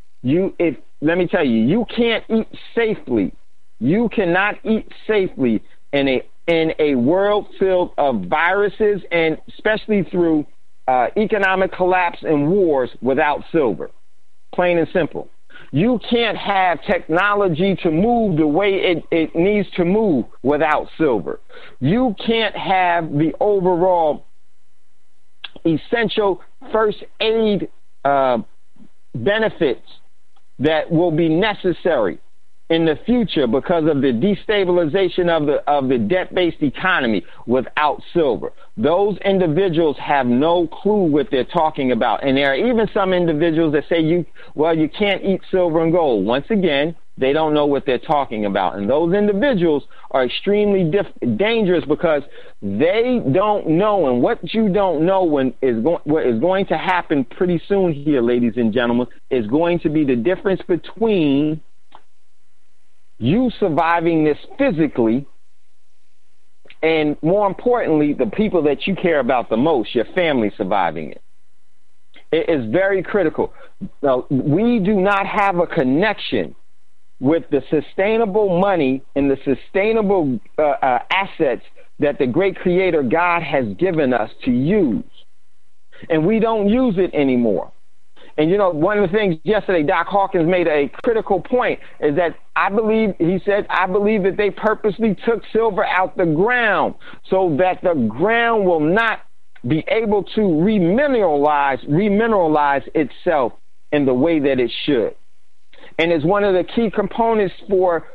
Let me tell you, you can't eat safely. You cannot eat safely in a world filled of viruses, and especially through economic collapse and wars, without silver. Plain and simple. You can't have technology to move the way it needs to move without silver. You can't have the overall essential first aid benefits that will be necessary in the future because of the destabilization of the debt-based economy without silver. Those individuals have no clue what they're talking about. And there are even some individuals that say you can't eat silver and gold. Once again, they don't know what they're talking about. And those individuals are extremely dangerous because they don't know. And what you don't know what is going to happen pretty soon here, ladies and gentlemen, is going to be the difference between you surviving this physically and, more importantly, the people that you care about the most, your family, surviving it. It is very critical. Now, we do not have a connection with the sustainable money and the sustainable assets that the great creator God has given us to use. And we don't use it anymore. And, you know, one of the things yesterday, Doc Hawkins made a critical point is that I believe that they purposely took silver out the ground so that the ground will not be able to remineralize itself in the way that it should. And it's one of the key components for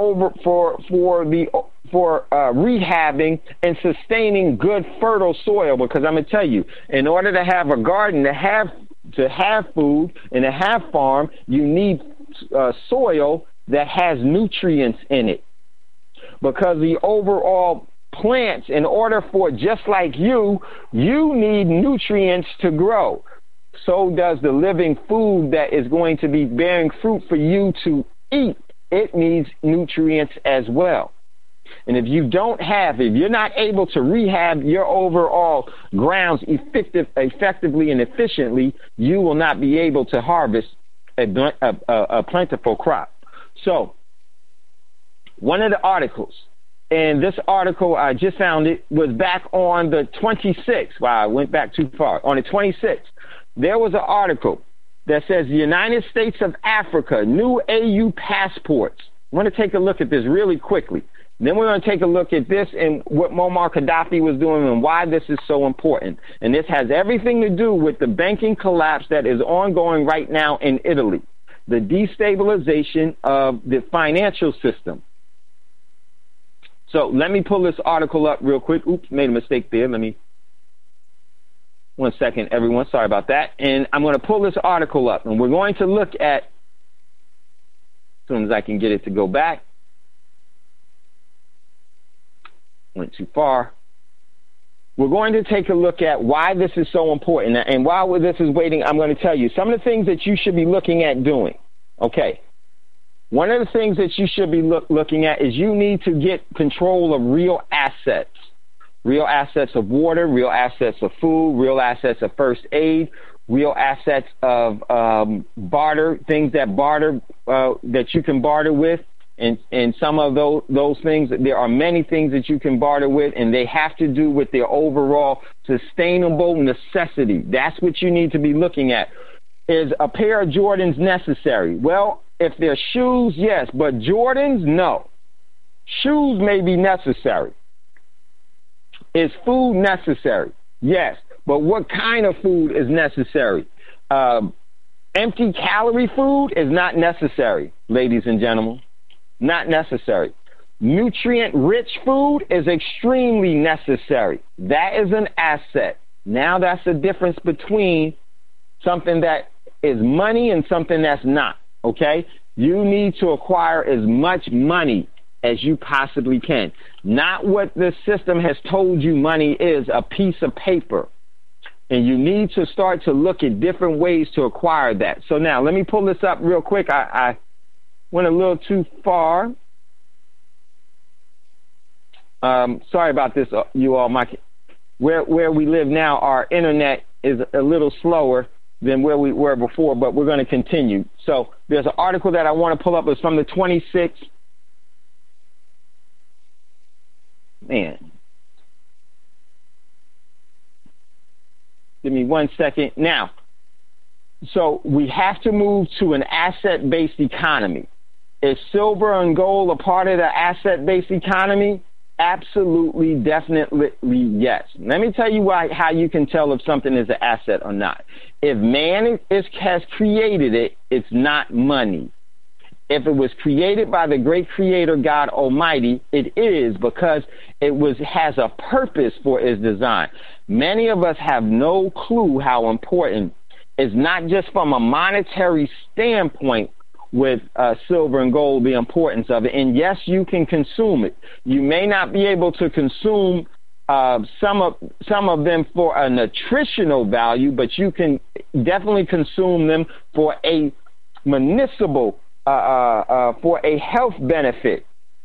rehabbing and sustaining good fertile soil. Because I'm gonna tell you, in order to have a garden, to have food and to have farm, you need soil that has nutrients in it. Because the overall plants, in order for just like you need nutrients to grow. So does the living food that is going to be bearing fruit for you to eat. It needs nutrients as well. And if you're not able to rehab your overall grounds effectively and efficiently, you will not be able to harvest a plentiful crop. So, one of the articles, and this article, I just found it, was back on the 26th. Wow, I went back too far. On the 26th, there was an article that says the United States of Africa, new AU passports. I want to take a look at this really quickly. Then we're going to take a look at this and what Muammar Gaddafi was doing and why this is so important. And this has everything to do with the banking collapse that is ongoing right now in Italy, the destabilization of the financial system. So let me pull this article up real quick. Oops, made a mistake there. 1 second, everyone. Sorry about that. And I'm going to pull this article up, and we're going to look at, as soon as I can get it to go back. Went too far. We're going to take a look at why this is so important. And while this is waiting, I'm going to tell you some of the things that you should be looking at doing. Okay. One of the things that you should be looking at is you need to get control of real assets of water, real assets of food, real assets of first aid, real assets of barter, things that that you can barter with. And some of those things, there are many things that you can barter with, and they have to do with their overall sustainable necessity. That's what you need to be looking at. Is a pair of Jordans necessary? Well, if they're shoes, yes, but Jordans, no. Shoes may be necessary. Is food necessary? Yes, but what kind of food is necessary? Empty calorie food is not necessary, ladies and gentlemen. Not necessary. Nutrient-rich food is extremely necessary. That is an asset. Now that's the difference between something that is money and something that's not, okay? You need to acquire as much money as you possibly can. Not what the system has told you money is, a piece of paper. And you need to start to look at different ways to acquire that. So now let me pull this up real quick. I went a little too far. Sorry about this, you all. Where we live now, our internet is a little slower than where we were before, but we're going to continue. So there's an article that I want to pull up. It's from the 26th. Man. Give me 1 second. Now, So we have to move to an asset-based economy. Is silver and gold a part of the asset-based economy? Absolutely, definitely, yes. Let me tell you how you can tell if something is an asset or not. If man has created it, it's not money. If it was created by the great creator God Almighty, it is, because it has a purpose for its design. Many of us have no clue how important. It's not just from a monetary standpoint with silver and gold, the importance of it. And yes, you can consume it. You may not be able to consume some of them for a nutritional value, but you can definitely consume them for a municipal, for a health benefit.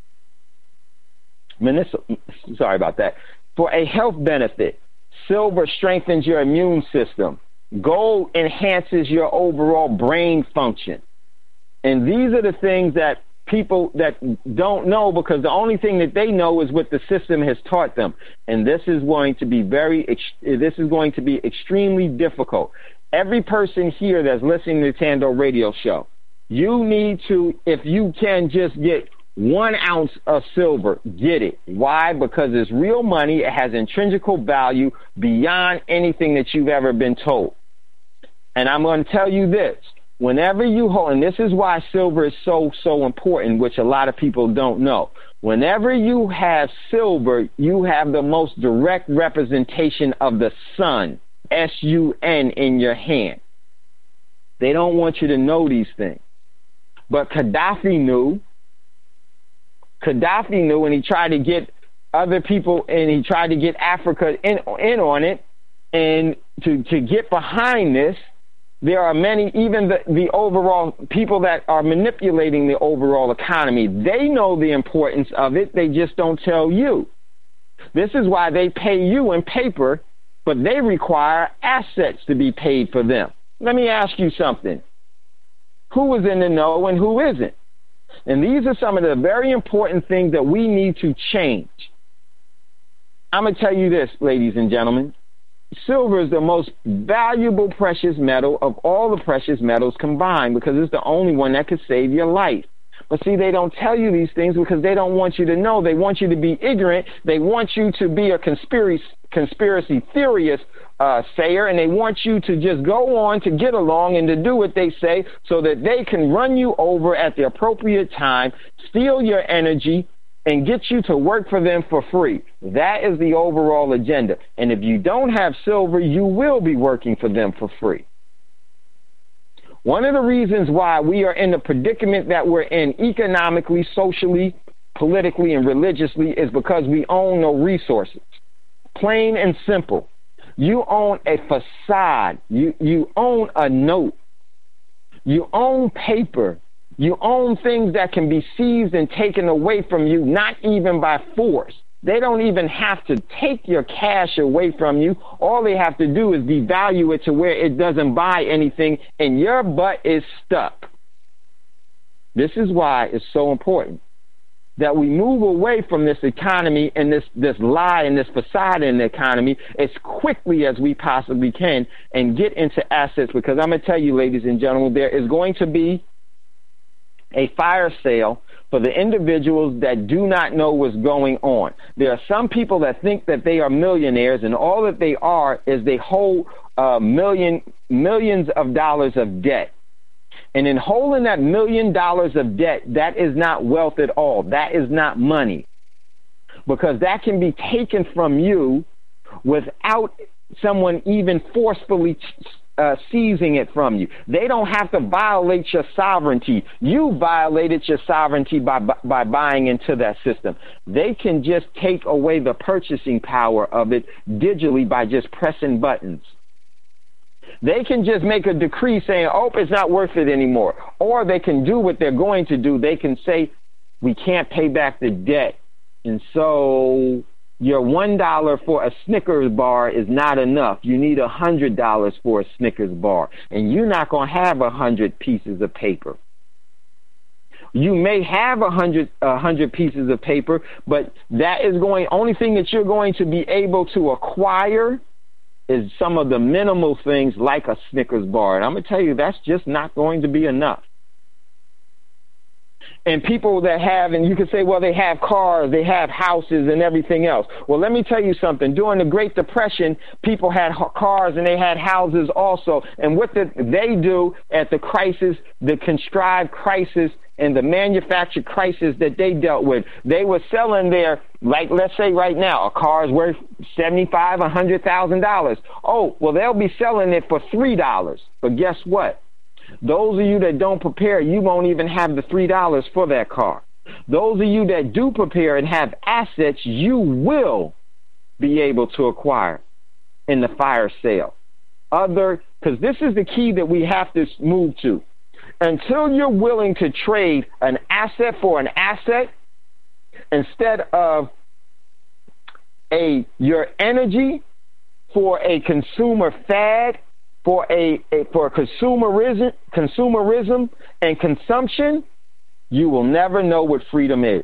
Sorry about that. For a health benefit. Silver strengthens your immune system. Gold enhances your overall brain function. And these are the things that people that don't know, because the only thing that they know is what the system has taught them. And this is going to be extremely difficult. Every person here that's listening to the Tando Radio Show, you need to, if you can just get 1 ounce of silver, get it. Why? Because it's real money. It has intrinsic value beyond anything that you've ever been told. And I'm going to tell you this. Whenever you hold, and this is why silver is so important, which a lot of people don't know. Whenever you have silver, you have the most direct representation of the sun, S-U-N, in your hand. They don't want you to know these things. But Gaddafi knew, and he tried to get other people, and he tried to get Africa in on it, and to get behind this. There are many, even the overall people that are manipulating the overall economy. They know the importance of it. They just don't tell you. This is why they pay you in paper, but they require assets to be paid for them. Let me ask you something. Who is in the know and who isn't? And these are some of the very important things that we need to change. I'm going to tell you this, ladies and gentlemen. Silver is the most valuable precious metal of all the precious metals combined, because it's the only one that could save your life. But see, they don't tell you these things because they don't want you to know. They want you to be ignorant. They want you to be a conspiracy theorist sayer, and they want you to just go on to get along and to do what they say so that they can run you over at the appropriate time, steal your energy, and get you to work for them for free. That is the overall agenda. And if you don't have silver, you will be working for them for free. One of the reasons why we are in the predicament that we're in economically, socially, politically, and religiously is because we own no resources. Plain and simple. You own a facade. You own a note. You own paper. You own things that can be seized and taken away from you, not even by force. They don't even have to take your cash away from you. All they have to do is devalue it to where it doesn't buy anything, and your butt is stuck. This is why it's so important that we move away from this economy and this lie and this facade in the economy as quickly as we possibly can and get into assets, because I'm going to tell you, ladies and gentlemen, there is going to be a fire sale for the individuals that do not know what's going on. There are some people that think that they are millionaires, and all that they are is they hold millions of dollars of debt. And in holding that $1 million of debt, that is not wealth at all. That is not money, because that can be taken from you without someone even forcefully seizing it from you. They don't have to violate your sovereignty. You violated your sovereignty by buying into that system. They can just take away the purchasing power of it digitally by just pressing buttons. They can just make a decree saying, oh, it's not worth it anymore. Or they can do what they're going to do. They can say, we can't pay back the debt. And so your $1 for a Snickers bar is not enough. You need $100 for a Snickers bar. And you're not going to have 100 pieces of paper. You may have 100 pieces of paper, but that is only thing that you're going to be able to acquire is some of the minimal things like a Snickers bar. And I'm going to tell you, that's just not going to be enough. And people that have, and you can say, well, they have cars, they have houses and everything else. Well, let me tell you something. During the Great Depression, people had cars and they had houses also. And what did they do at the crisis, the contrived crisis and the manufactured crisis that they dealt with? They were selling their, like, let's say right now, a car is worth $75,000, $100,000. Oh, well, they'll be selling it for $3. But guess what? Those of you that don't prepare, you won't even have the $3 for that car. Those of you that do prepare and have assets, you will be able to acquire in the fire sale. Because this is the key that we have to move to. Until you're willing to trade an asset for an asset instead of your energy for a consumer fad, for consumerism and consumption, you will never know what freedom is.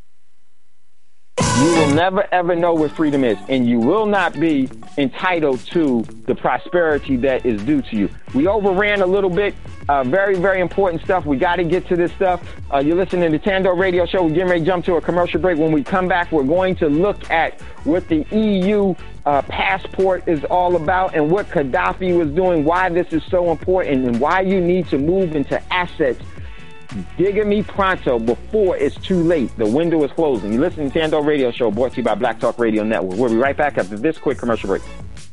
You will never, ever know what freedom is, and you will not be entitled to the prosperity that is due to you. We overran a little bit. Very, very important stuff. We got to get to this stuff. You're listening to Tando Radio Show. We're getting ready to jump to a commercial break. When we come back, we're going to look at what the EU passport is all about and what Gaddafi was doing, why this is so important, and why you need to move into assets. Diga me pronto before it's too late. The window is closing. You're listening to Tando Radio Show, brought to you by Black Talk Radio Network. We'll be right back after this quick commercial break.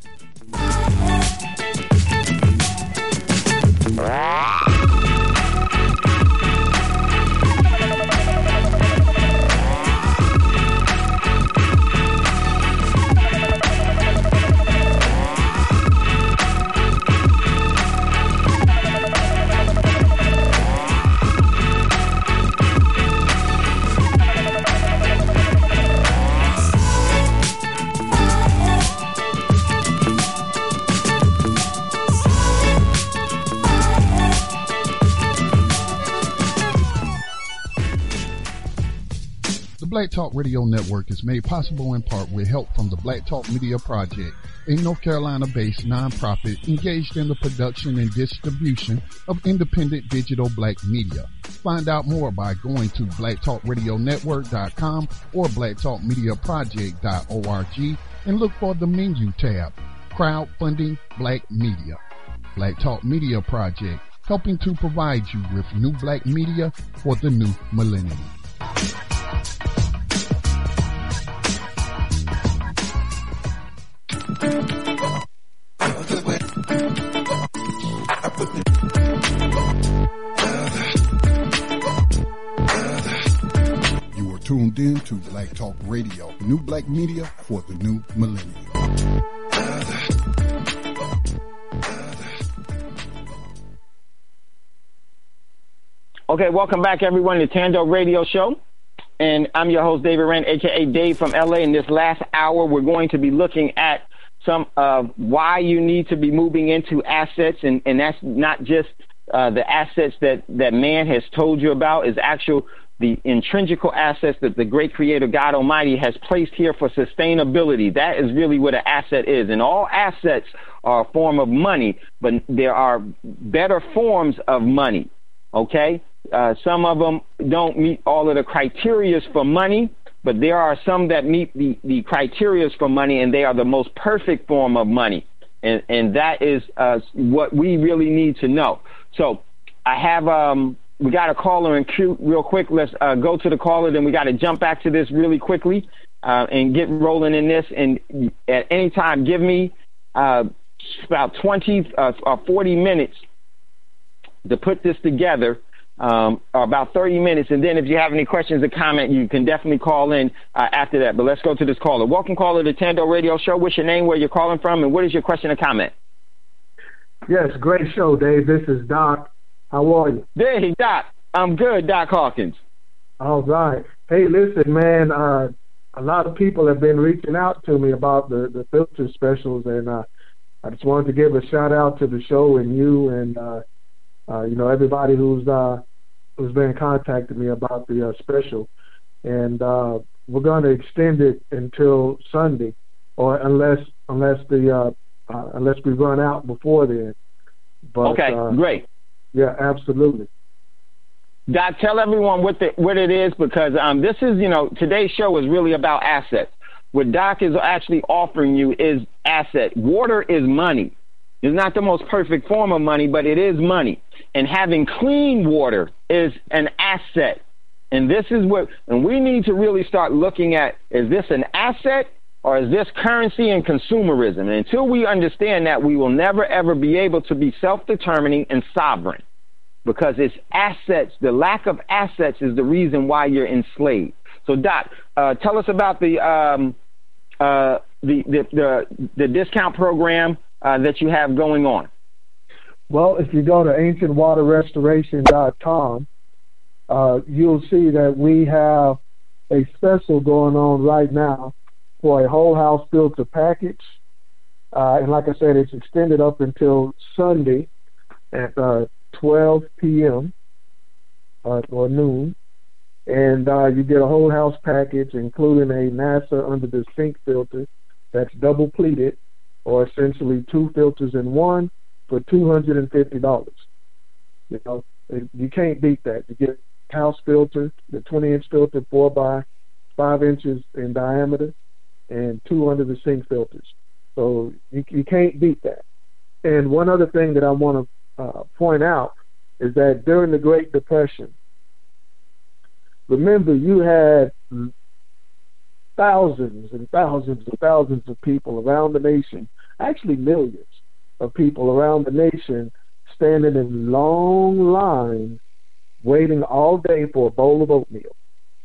Black Talk Radio Network is made possible in part with help from the Black Talk Media Project, a North Carolina-based nonprofit engaged in the production and distribution of independent digital black media. Find out more by going to blacktalkradionetwork.com or blacktalkmediaproject.org and look for the menu tab, Crowdfunding Black Media. Black Talk Media Project, helping to provide you with new black media for the new millennium. You are tuned in to Black Talk Radio, new black media for the new millennium. Okay, welcome back, everyone, to Tando Radio Show. And I'm your host, David Wren, a.k.a. Dave from L.A. In this last hour, we're going to be looking at some of why you need to be moving into assets. And that's not just the assets that man has told you about, is the intrinsical assets that the great creator God Almighty has placed here for sustainability. That is really what an asset is. And all assets are a form of money, but there are better forms of money. Okay? Some of them don't meet all of the criteria for money, but there are some that meet the criteria for money, and they are the most perfect form of money. And that is what we really need to know. So I have, we got a caller in queue real quick. Let's go to the caller, then we got to jump back to this really quickly and get rolling in this. And at any time, give me about 20 or 40 minutes to put this together. About 30 minutes, and then if you have any questions or comment, you can definitely call in after that. But let's go to this caller. Welcome, caller, to Tando Radio Show. What's your name, where you're calling from, and what is your question or comment? Yes, great show, Dave. This is Doc. How are you? Hey, Doc. I'm good, Doc Hawkins. All right. Hey, listen, man, a lot of people have been reaching out to me about the filter specials, and I just wanted to give a shout-out to the show and you and everybody who's been contacting me about the special, and we're going to extend it until Sunday, or unless the unless we run out before then. But, okay, great. Yeah, absolutely. Doc, tell everyone what it is, because this is, today's show is really about assets. What Doc is actually offering you is asset. Water is money. It's not the most perfect form of money, but it is money. And having clean water is an asset. And this is and we need to really start looking at, is this an asset or is this currency and consumerism? And until we understand that, we will never, ever be able to be self-determining and sovereign, because it's assets. The lack of assets is the reason why you're enslaved. So, Doc, tell us about the discount program that you have going on. Well, if you go to ancientwaterrestoration.com, you'll see that we have a special going on right now for a whole house filter package. And like I said, it's extended up until Sunday at 12 p.m. Or noon. And you get a whole house package, including a NASA under the sink filter that's double pleated, or essentially 2 filters in one, for $250. You can't beat that. You get house filter, the 20-inch filter, 4 by 5 inches in diameter, and 2 under the sink filters. So you can't beat that. And one other thing that I want to point out is that during the Great Depression, remember, you had thousands and thousands and thousands of people around the nation, actually millions of people around the nation, standing in long lines, waiting all day for a bowl of oatmeal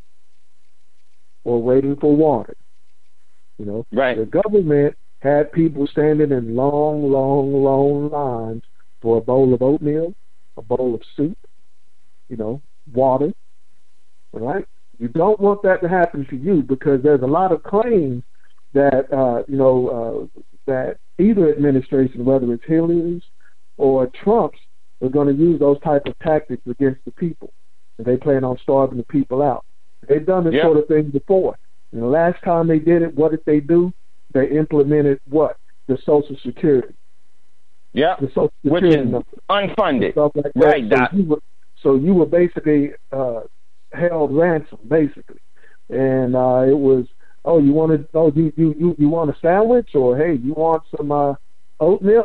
or waiting for water. Right. The government had people standing in long, long, long lines for a bowl of oatmeal, a bowl of soup, water. All right? You don't want that to happen to you, because there's a lot of claims that that either administration, whether it's Hillary's or Trump's, are going to use those type of tactics against the people, and they plan on starving the people out. They've done this sort of thing before. And the last time they did it, what did they do? They implemented what? The Social Security. Yeah, the Social which Security is number, unfunded. Stuff like that. Right, Doc. So you were basically held ransom, basically, and it was, you want a sandwich, or hey, you want some oatmeal?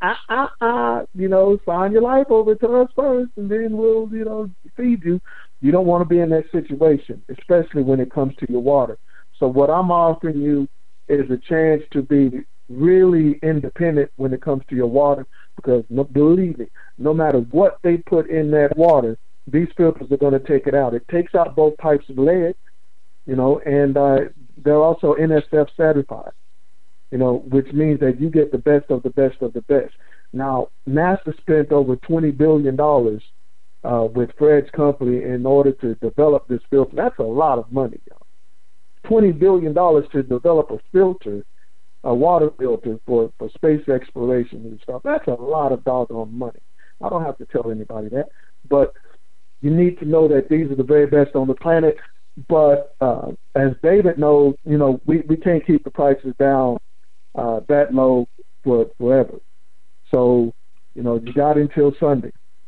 Sign your life over to us first, and then we'll feed you. You don't want to be in that situation, especially when it comes to your water. So what I'm offering you is a chance to be really independent when it comes to your water, because believe me, no matter what they put in that water, these filters are going to take it out. It takes out both types of lead, and they're also NSF certified, which means that you get the best of the best of the best. Now, NASA spent over $20 billion with Fred's company in order to develop this filter. That's a lot of money, y'all. $20 billion to develop a filter, a water filter for space exploration and stuff. That's a lot of doggone money. I don't have to tell anybody that, but you need to know that these are the very best on the planet. But as David knows, we can't keep the prices down that low forever. So, you got until Sunday.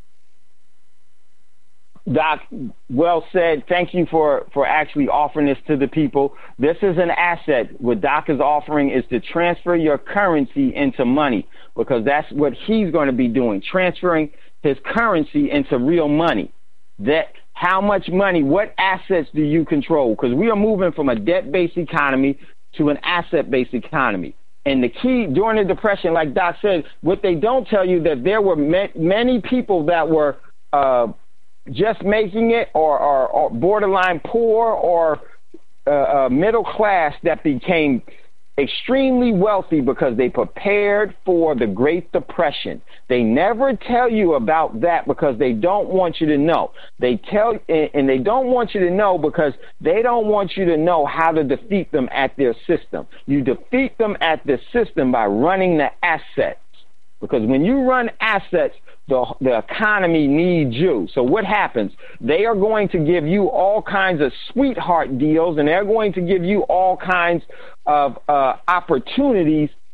Doc, well said. Thank you for actually offering this to the people. This is an asset. What Doc is offering is to transfer your currency into money, because that's what he's going to be doing, transferring his currency into real money. That how much money, what assets do you control? Because we are moving from a debt-based economy to an asset-based economy. And the key during the Depression, like Doc said, what they don't tell you, that there were many people that were just making it, or borderline poor, or middle class, that became extremely wealthy because they prepared for the Great Depression. They never tell you about that because they don't want you to know. They don't want you to know because they don't want you to know how to defeat them at their system. You defeat them at the system by running the assets. Because when you run assets, the economy needs you. So what happens? They are going to give you all kinds of sweetheart deals, and they're going to give you all kinds of opportunities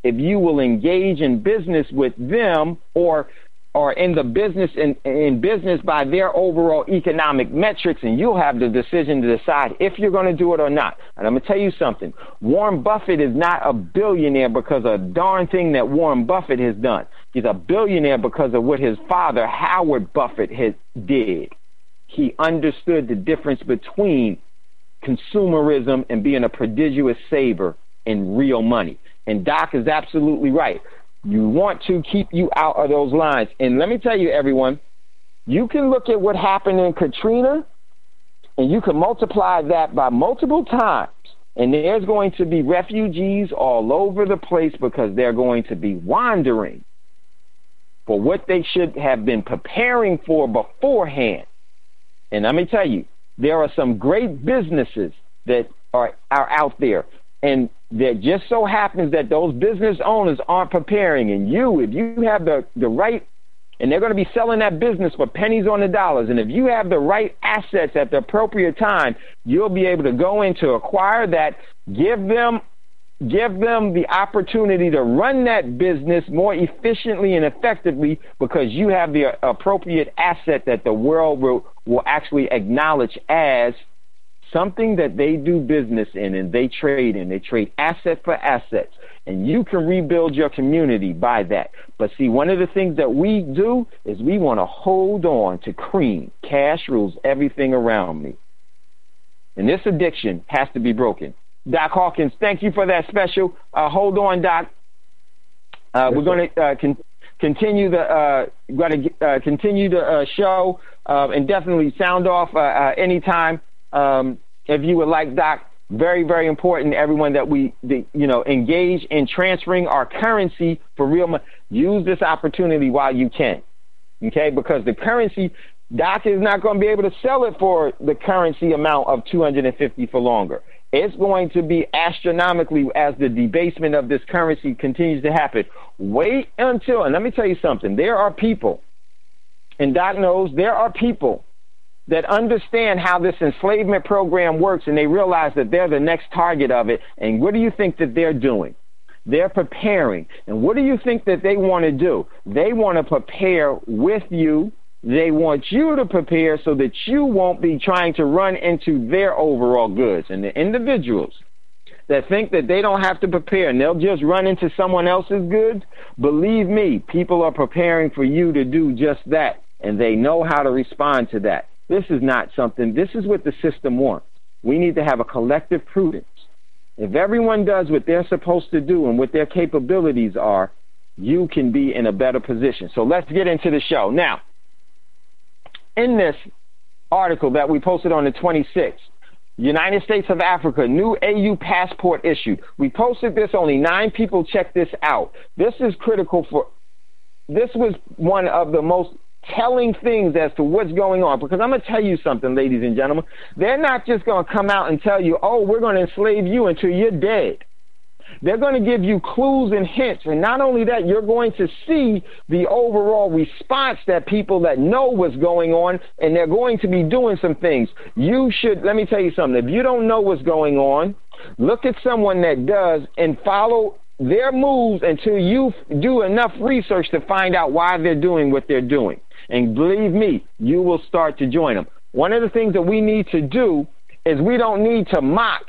if you will engage in business with them or in the business in business by their overall economic metrics, and you'll have the decision to decide if you're going to do it or not. And I'm going to tell you something. Warren Buffett is not a billionaire because of a darn thing that Warren Buffett has done. He's a billionaire because of what his father, Howard Buffett, did. He understood the difference between consumerism and being a prodigious saver in real money. And Doc is absolutely right. You want to keep you out of those lines. And let me tell you, everyone, you can look at what happened in Katrina, and you can multiply that by multiple times, and there's going to be refugees all over the place because they're going to be wandering for what they should have been preparing for beforehand. And let me tell you, there are some great businesses that are out there, and that just so happens that those business owners aren't preparing. And if you have the right, and they're going to be selling that business for pennies on the dollars, and if you have the right assets at the appropriate time, you'll be able to go in to acquire that, give them the opportunity to run that business more efficiently and effectively because you have the appropriate asset that the world will actually acknowledge as something that they do business in and they trade in. They trade asset for assets, and you can rebuild your community by that. But see, one of the things that we do is we want to hold on to cream. Cash rules everything around me. And this addiction has to be broken. Doc Hawkins, thank you for that special. Hold on, Doc. We're going to continue the show and definitely sound off anytime if you would like, Doc. Very, very important, everyone, that we engage in transferring our currency for real money. Use this opportunity while you can, okay? Because the currency, Doc is not going to be able to sell it for the currency amount of $250 for longer. It's going to be astronomically as the debasement of this currency continues to happen. Wait until, and let me tell you something, there are people, and Doc knows, there are people that understand how this enslavement program works, and they realize that they're the next target of it. And what do you think that they're doing? They're preparing. And what do you think that they want to do? They want to prepare with you. They want you to prepare so that you won't be trying to run into their overall goods. And the individuals that think that they don't have to prepare and they'll just run into someone else's goods, believe me, people are preparing for you to do just that, and they know how to respond to that. This is not something, this is what the system wants. We need to have a collective prudence. If everyone does what they're supposed to do and what their capabilities are, you can be in a better position. So let's get into the show. Now, in this article that we posted on the 26th, United States of Africa, new AU passport issued. We posted this, only 9 people checked this out. This is critical this was one of the most telling things as to what's going on, because I'm going to tell you something, ladies and gentlemen. They're not just going to come out and tell you, oh, we're going to enslave you until you're dead. They're going to give you clues and hints, and not only that, you're going to see the overall response that people that know what's going on, and they're going to be doing some things. Let me tell you something, if you don't know what's going on, look at someone that does and follow their moves until you do enough research to find out why they're doing what they're doing. And believe me, you will start to join them. One of the things that we need to do is we don't need to mock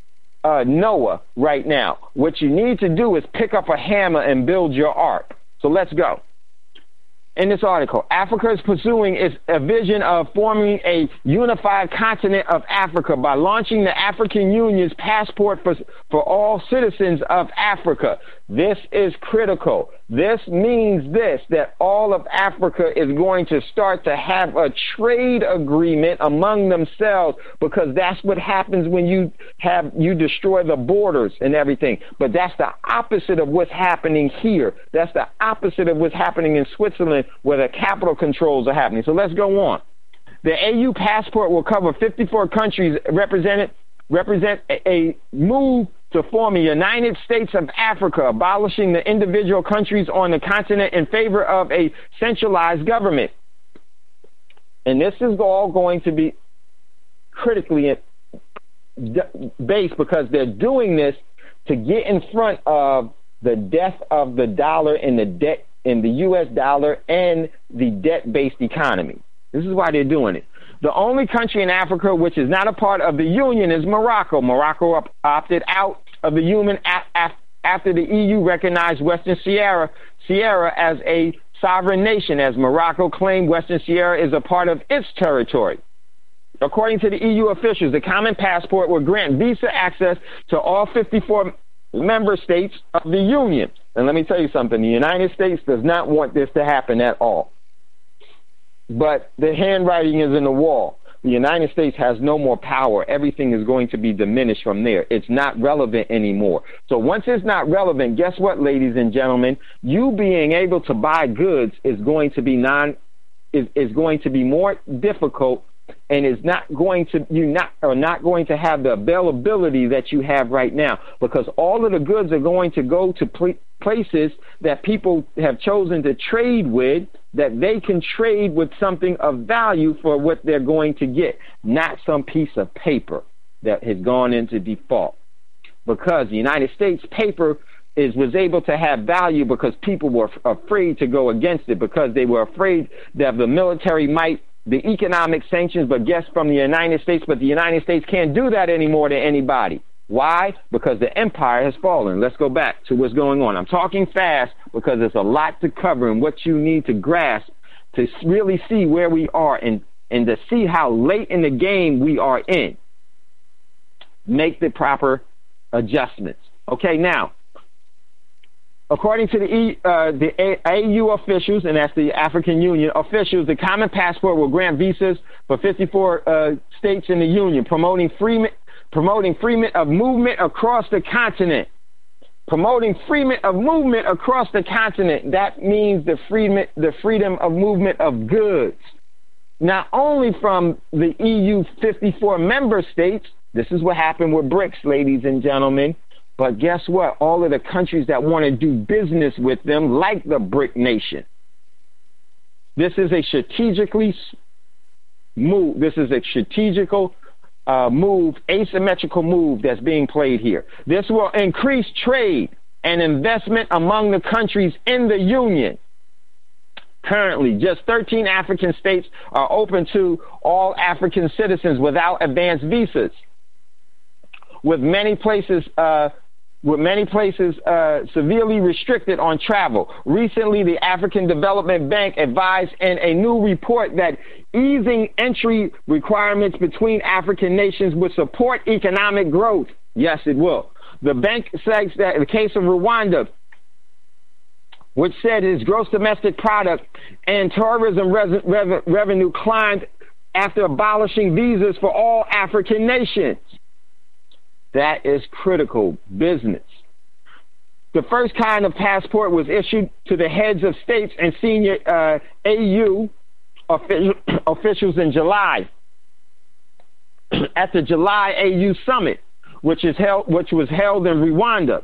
Noah right now. What you need to do is pick up a hammer and build your ark. So let's go. In this article, Africa is pursuing a vision of forming a unified continent of Africa by launching the African Union's passport for all citizens of Africa. This is critical. This means that all of Africa is going to start to have a trade agreement among themselves, because that's what happens when you destroy the borders and everything. But that's the opposite of what's happening here. That's the opposite of what's happening in Switzerland, where the capital controls are happening. So let's go on. The AU passport will cover 54 countries, represent a move to form a United States of Africa, abolishing the individual countries on the continent in favor of a centralized government. And this is all going to be critically based, because they're doing this to get in front of the death of the dollar and the debt in the U.S. dollar and the debt-based economy. This is why they're doing it. The only country in Africa which is not a part of the Union is Morocco. Morocco opted out of the Union after the EU recognized Western Sahara as a sovereign nation, as Morocco claimed Western Sahara is a part of its territory. According to the EU officials, the common passport will grant visa access to all 54 member states of the Union. And let me tell you something, the United States does not want this to happen at all. But the handwriting is in the wall. The United States has no more power. Everything is going to be diminished from there. It's not relevant anymore. So once it's not relevant, guess what, ladies and gentlemen? You being able to buy goods is going to be more difficult, and is not going to not going to have the availability that you have right now, because all of the goods are going to go to places that people have chosen to trade with, that they can trade with something of value for what they're going to get, not some piece of paper that has gone into default. Because the United States paper was able to have value because people were afraid to go against it, because they were afraid that the military might, the economic sanctions, but guess from the United States, but the United States can't do that anymore to anybody. Why? Because the empire has fallen. Let's go back to what's going on. I'm talking fast because there's a lot to cover and what you need to grasp to really see where we are and to see how late in the game we are in. Make the proper adjustments. Okay, now, according to the AU officials, and that's the African Union officials, the common passport will grant visas for 54 states in the Union, promoting freedom of movement across the continent. Promoting freedom of movement across the continent. That means the freedom of movement of goods. Not only from the EU 54 member states, this is what happened with BRICS, ladies and gentlemen, but guess what? All of the countries that want to do business with them, like the BRIC nation. This is a strategically move. This is a strategical asymmetrical move that's being played here. This will increase trade and investment among the countries in the Union. Currently, just 13 African states are open to all African citizens without advanced visas, with many places severely restricted on travel. Recently, the African Development Bank advised in a new report that easing entry requirements between African nations would support economic growth. Yes, it will. The bank says that in the case of Rwanda, which said its gross domestic product and tourism revenue climbed after abolishing visas for all African nations. That is critical business. The first kind of passport was issued to the heads of states and senior AU officials in July at the July AU summit, which was held in Rwanda.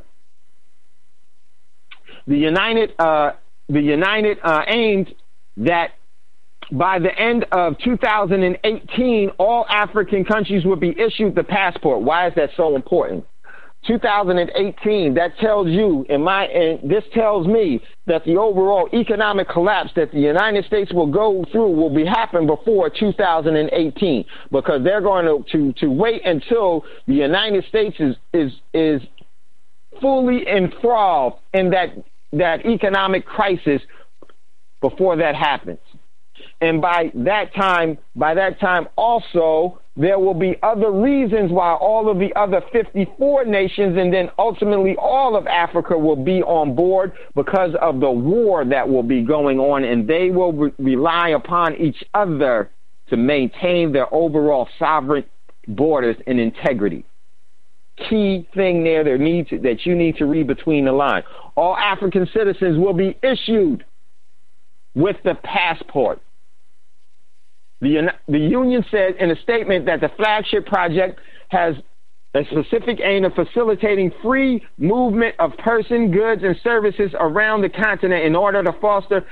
The United aimed that by the end of 2018, all African countries would be issued the passport. Why is that so important? 2018, that tells you, this tells me that the overall economic collapse that the United States will go through will be happen before 2018, because they're going to wait until the United States is fully enthralled in that economic crisis before that happens. And by that time also, there will be other reasons why all of the other 54 nations and then ultimately all of Africa will be on board, because of the war that will be going on, and they will rely upon each other to maintain their overall sovereign borders and integrity. Key thing there that you need to read between the lines. All African citizens will be issued with the passport. The Union said in a statement that the flagship project has a specific aim of facilitating free movement of person, goods, and services around the continent in order to foster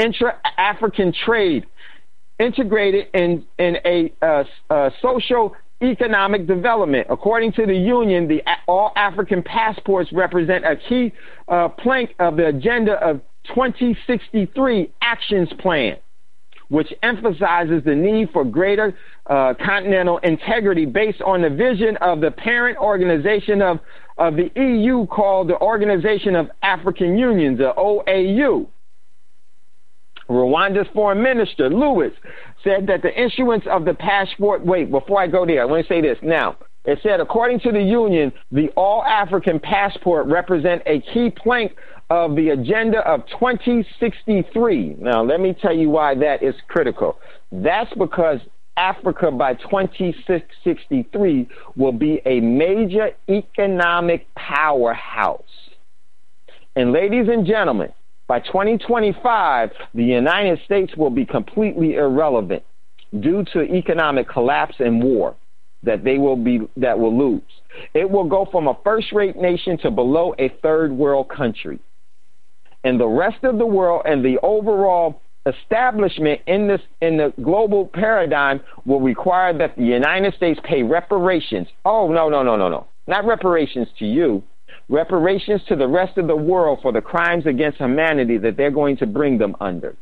intra-African trade, integrated in a social economic development. According to the Union, the all African passports represent a key plank of the Agenda of 2063 Actions Plan, which emphasizes the need for greater continental integrity based on the vision of the parent organization of the EU called the Organization of African Unions, the OAU. Rwanda's foreign minister, Lewis, said that the issuance of the passport, before I go there, I want to say this now. It said, according to the Union, the all-African passport represent a key plank of the Agenda of 2063. Now, let me tell you why that is critical. That's because Africa by 2063 will be a major economic powerhouse. And ladies and gentlemen, by 2025, the United States will be completely irrelevant due to economic collapse and war that will lose. It will go from a first-rate nation to below a third-world country. And the rest of the world and the overall establishment in the global paradigm will require that the United States pay reparations. Oh, no. Not reparations to you. Reparations to the rest of the world for the crimes against humanity that they're going to bring them under.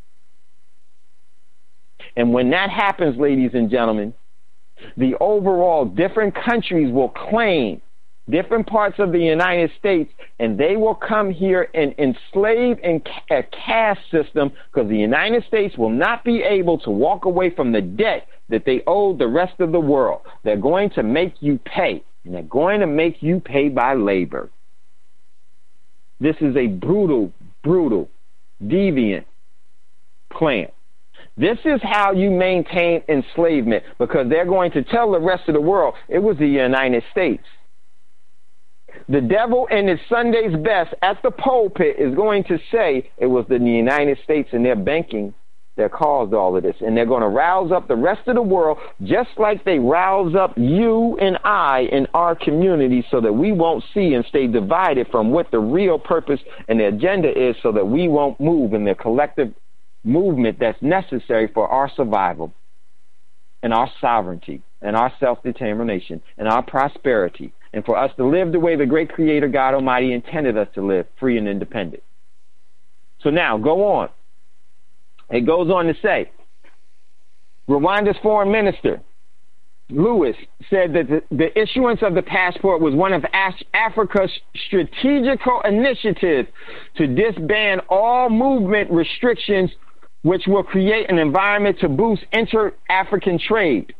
And when that happens, ladies and gentlemen, the overall different countries will claim different parts of the United States, and they will come here and enslave a caste system, because the United States will not be able to walk away from the debt that they owe the rest of the world. They're going to make you pay, and they're going to make you pay by labor. This is a brutal, deviant plan. This is how you maintain enslavement, because they're going to tell the rest of the world it was the United States. The devil in his Sunday's best at the pulpit is going to say it was the United States and their banking that caused all of this. And they're going to rouse up the rest of the world just like they rouse up you and I in our community, so that we won't see and stay divided from what the real purpose and the agenda is, so that we won't move in the collective movement that's necessary for our survival and our sovereignty and our self-determination and our prosperity, and for us to live the way the great Creator God Almighty intended us to live, free and independent. So now, go on. It goes on to say, Rwanda's foreign minister, Lewis, said that the issuance of the passport was one of Africa's strategical initiatives to disband all movement restrictions, which will create an environment to boost inter-African trade.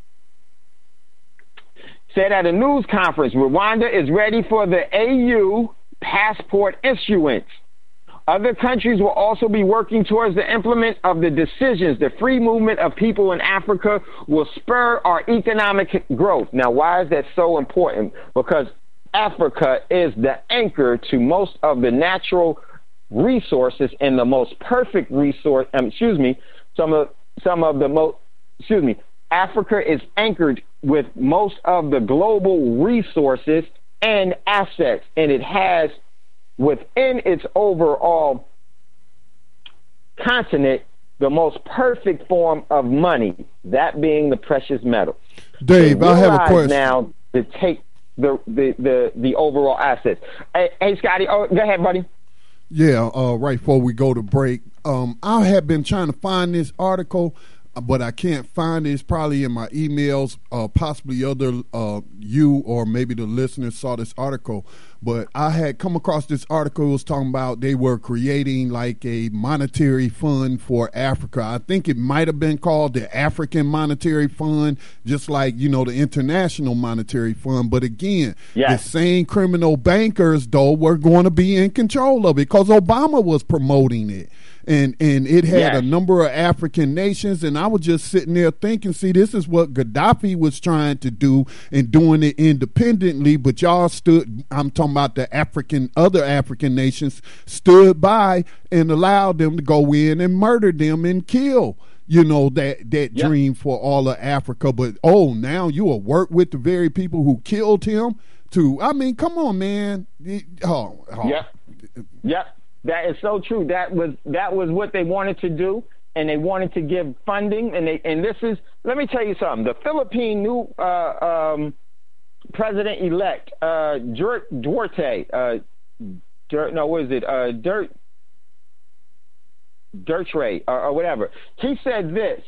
Said at a news conference, Rwanda is ready for the AU passport issuance. Other countries will also be working towards the implement of the decisions. The free movement of people in Africa will spur our economic growth. Now, why is that so important? Because Africa is the anchor to most of the natural resources and the most perfect resource. Africa is anchored with most of the global resources and assets, and it has within its overall continent the most perfect form of money, that being the precious metals. Dave, I have a question now to take the overall assets. Hey Scotty, go ahead, buddy. Yeah, right before we go to break, I have been trying to find this article, but I can't find it. It's probably in my emails. Possibly other you or maybe the listeners saw this article. But I had come across this article. It was talking about they were creating like a monetary fund for Africa. I think it might have been called the African Monetary Fund, just like, the International Monetary Fund. But again, yes, the same criminal bankers, though, were going to be in control of it because Obama was promoting it. And it had a number of African nations, and I was just sitting there thinking, see, this is what Gaddafi was trying to do and doing it independently, but y'all stood, I'm talking about the other African nations, stood by and allowed them to go in and murder them and kill, that dream for all of Africa. But, now you will work with the very people who killed him come on, man. Yep. That is so true. That was what they wanted to do, and they wanted to give funding, and this is, let me tell you something. The Philippine new president-elect, Duterte, Duterte, or whatever. He said this.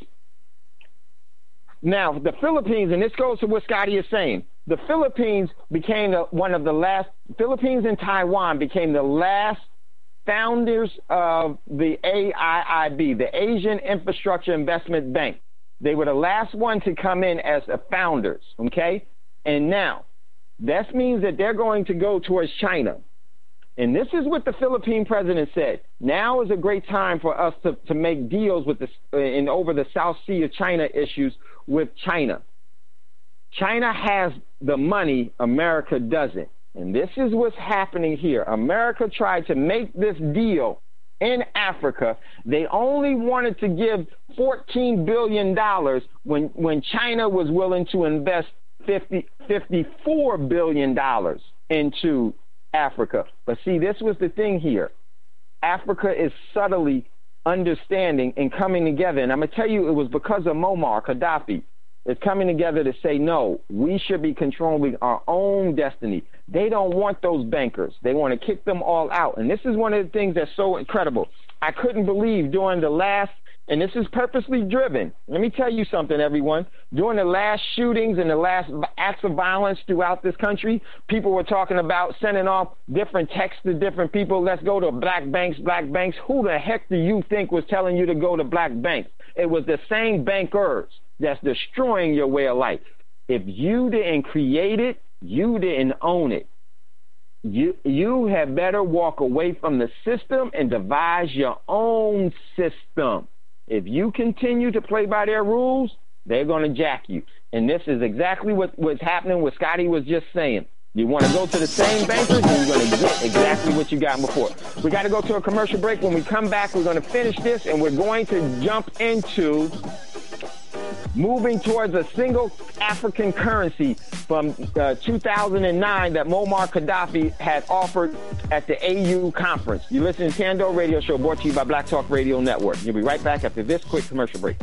Now, the Philippines, and this goes to what Scotty is saying, the Philippines became Philippines and Taiwan became the last founders of the AIIB, the Asian Infrastructure Investment Bank. They were the last one to come in as the founders, okay? And now, that means that they're going to go towards China. And this is what the Philippine president said. Now is a great time for us to make deals with over the South Sea of China issues with China. China has the money, America doesn't. And this is what's happening here. America tried to make this deal in Africa. They only wanted to give $14 billion when China was willing to invest $54 billion into Africa. But see, this was the thing here. Africa is subtly understanding and coming together. And I'm going to tell you, it was because of Muammar Gaddafi. It's coming together to say, no, we should be controlling our own destiny. They don't want those bankers. They want to kick them all out. And this is one of the things that's so incredible. I couldn't believe during the last, and this is purposely driven. Let me tell you something, everyone. During the last shootings and the last acts of violence throughout this country, people were talking about sending off different texts to different people. Let's go to black banks, black banks. Who the heck do you think was telling you to go to black banks? It was the same bankers that's destroying your way of life. If you didn't create it, you didn't own it. You had better walk away from the system and devise your own system. If you continue to play by their rules, they're going to jack you. And this is exactly what's happening, what Scotty was just saying. You want to go to the same bankers, and you're going to get exactly what you got before. We got to go to a commercial break. When we come back, we're going to finish this, and we're going to jump into moving towards a single African currency from 2009 that Muammar Gaddafi had offered at the AU conference. You listen to Tando Radio Show, brought to you by Black Talk Radio Network. You'll be right back after this quick commercial break.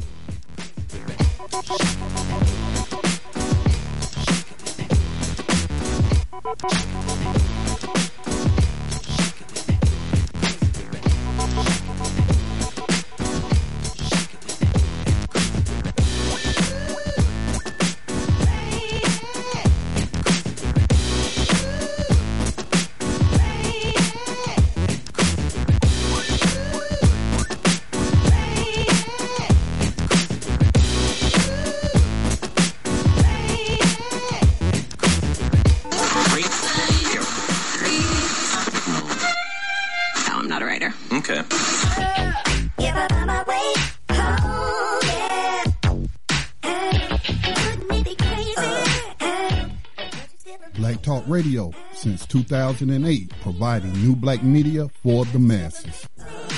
Radio since 2008, providing new black media for the masses.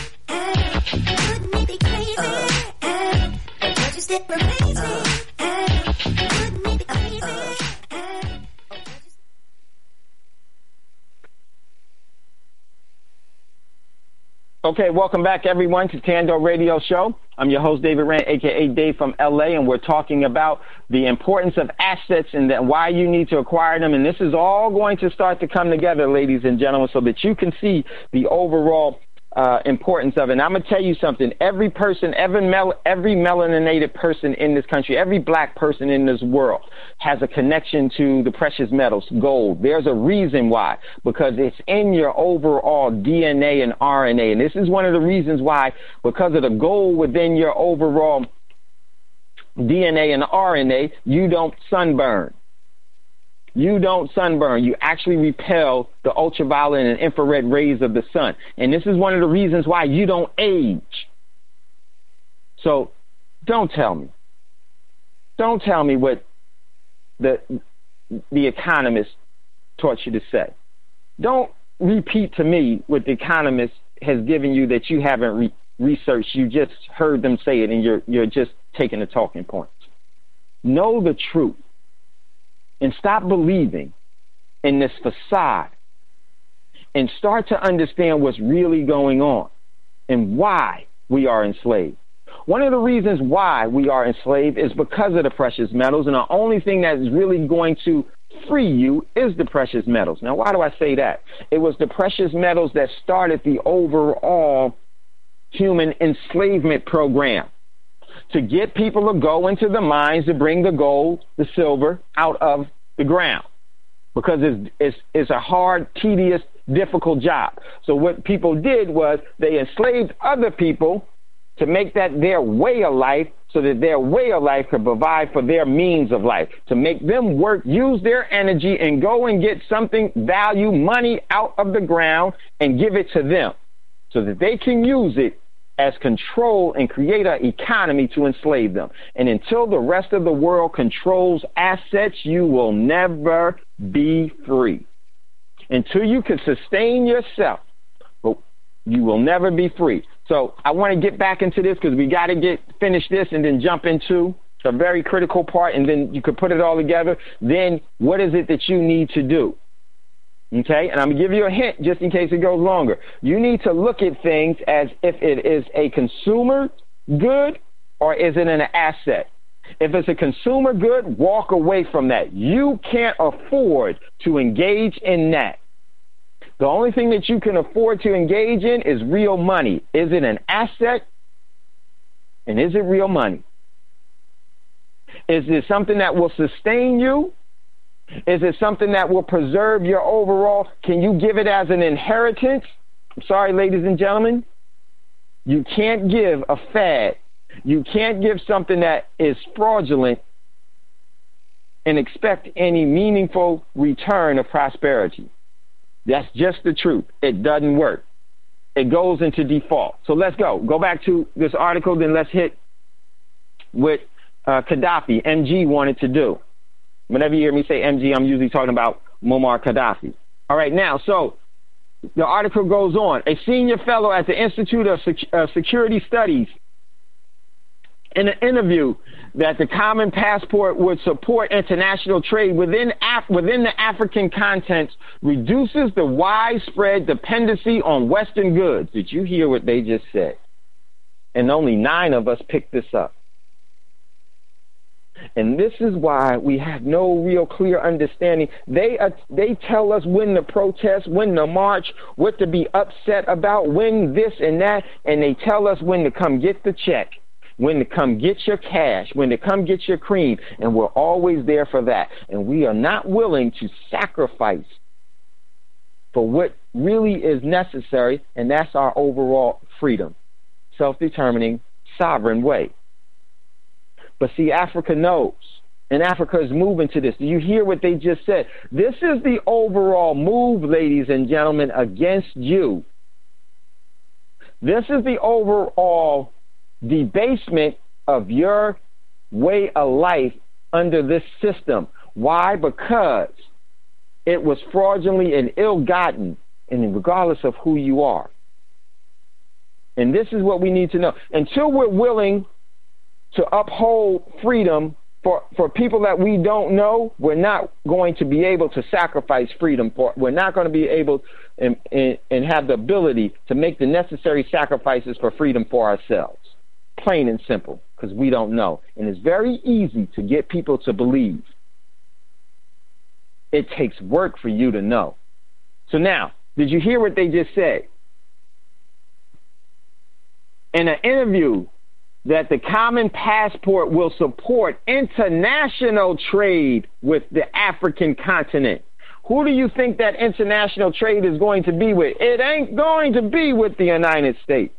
Okay, welcome back, everyone, to Tando Radio Show. I'm your host, David Rand, a.k.a. Dave from L.A., and we're talking about the importance of assets and why you need to acquire them. And this is all going to start to come together, ladies and gentlemen, so that you can see the overall importance of it. And I'm going to tell you something. Every person, every melaninated person in this country, every black person in this world has a connection to the precious metals, gold. There's a reason why, because it's in your overall DNA and RNA. And this is one of the reasons why, because of the gold within your overall DNA and RNA, you don't sunburn. You don't sunburn. You actually repel the ultraviolet and infrared rays of the sun. And this is one of the reasons why you don't age. So don't tell me. Don't tell me what the economist taught you to say. Don't repeat to me what the economist has given you that you haven't researched. You just heard them say it, and you're just taking the talking points. Know the truth. And stop believing in this facade and start to understand what's really going on and why we are enslaved. One of the reasons why we are enslaved is because of the precious metals, and the only thing that is really going to free you is the precious metals. Now, why do I say that? It was the precious metals that started the overall human enslavement program to get people to go into the mines to bring the gold, the silver out of the ground, because it's a hard, tedious, difficult job. So what people did was they enslaved other people to make that their way of life, so that their way of life could provide for their means of life, to make them work, use their energy, and go and get something, value, money out of the ground and give it to them so that they can use it as control and create an economy to enslave them. And until the rest of the world controls assets, you will never be free. Until you can sustain yourself, you will never be free. So I want to get back into this because we got to finish this and then jump into a very critical part, and then you could put it all together. Then what is it that you need to do? Okay, and I'm going to give you a hint just in case it goes longer. You need to look at things as if it is a consumer good or is it an asset. If it's a consumer good, walk away from that. You can't afford to engage in that. The only thing that you can afford to engage in is real money. Is it an asset? And is it real money? Is it something that will sustain you? Is it something that will preserve your overall? Can you give it as an inheritance? I'm sorry, ladies and gentlemen. You can't give a fad. You can't give something that is fraudulent and expect any meaningful return of prosperity. That's just the truth. It doesn't work. It goes into default. So let's go. Go back to this article, then let's hit what Gaddafi, MG, wanted to do. Whenever you hear me say MG, I'm usually talking about Muammar Gaddafi. All right, now, so the article goes on. A senior fellow at the Institute of Security Studies, in an interview, that the common passport would support international trade within the African continent, reduces the widespread dependency on Western goods. Did you hear what they just said? And only 9 of us picked this up. And this is why we have no real clear understanding. They tell us when to protest, when to march, what to be upset about, when this and that, and they tell us when to come get the check, when to come get your cash, when to come get your cream, and we're always there for that. And we are not willing to sacrifice for what really is necessary, and that's our overall freedom, self-determining, sovereign way. But see, Africa knows, and Africa is moving to this. Do you hear what they just said? This is the overall move, ladies and gentlemen, against you. This is the overall debasement of your way of life under this system. Why? Because it was fraudulently and ill-gotten, and regardless of who you are. And this is what we need to know. Until we're willing to uphold freedom for people that we don't know, we're not going to be able to sacrifice freedom for. We're not going to be able and have the ability to make the necessary sacrifices for freedom for ourselves. Plain and simple, because we don't know. And it's very easy to get people to believe. It takes work for you to know. So now, did you hear what they just said? In an interview, that the common passport will support international trade with the African continent. Who do you think that international trade is going to be with? It ain't going to be with the United States.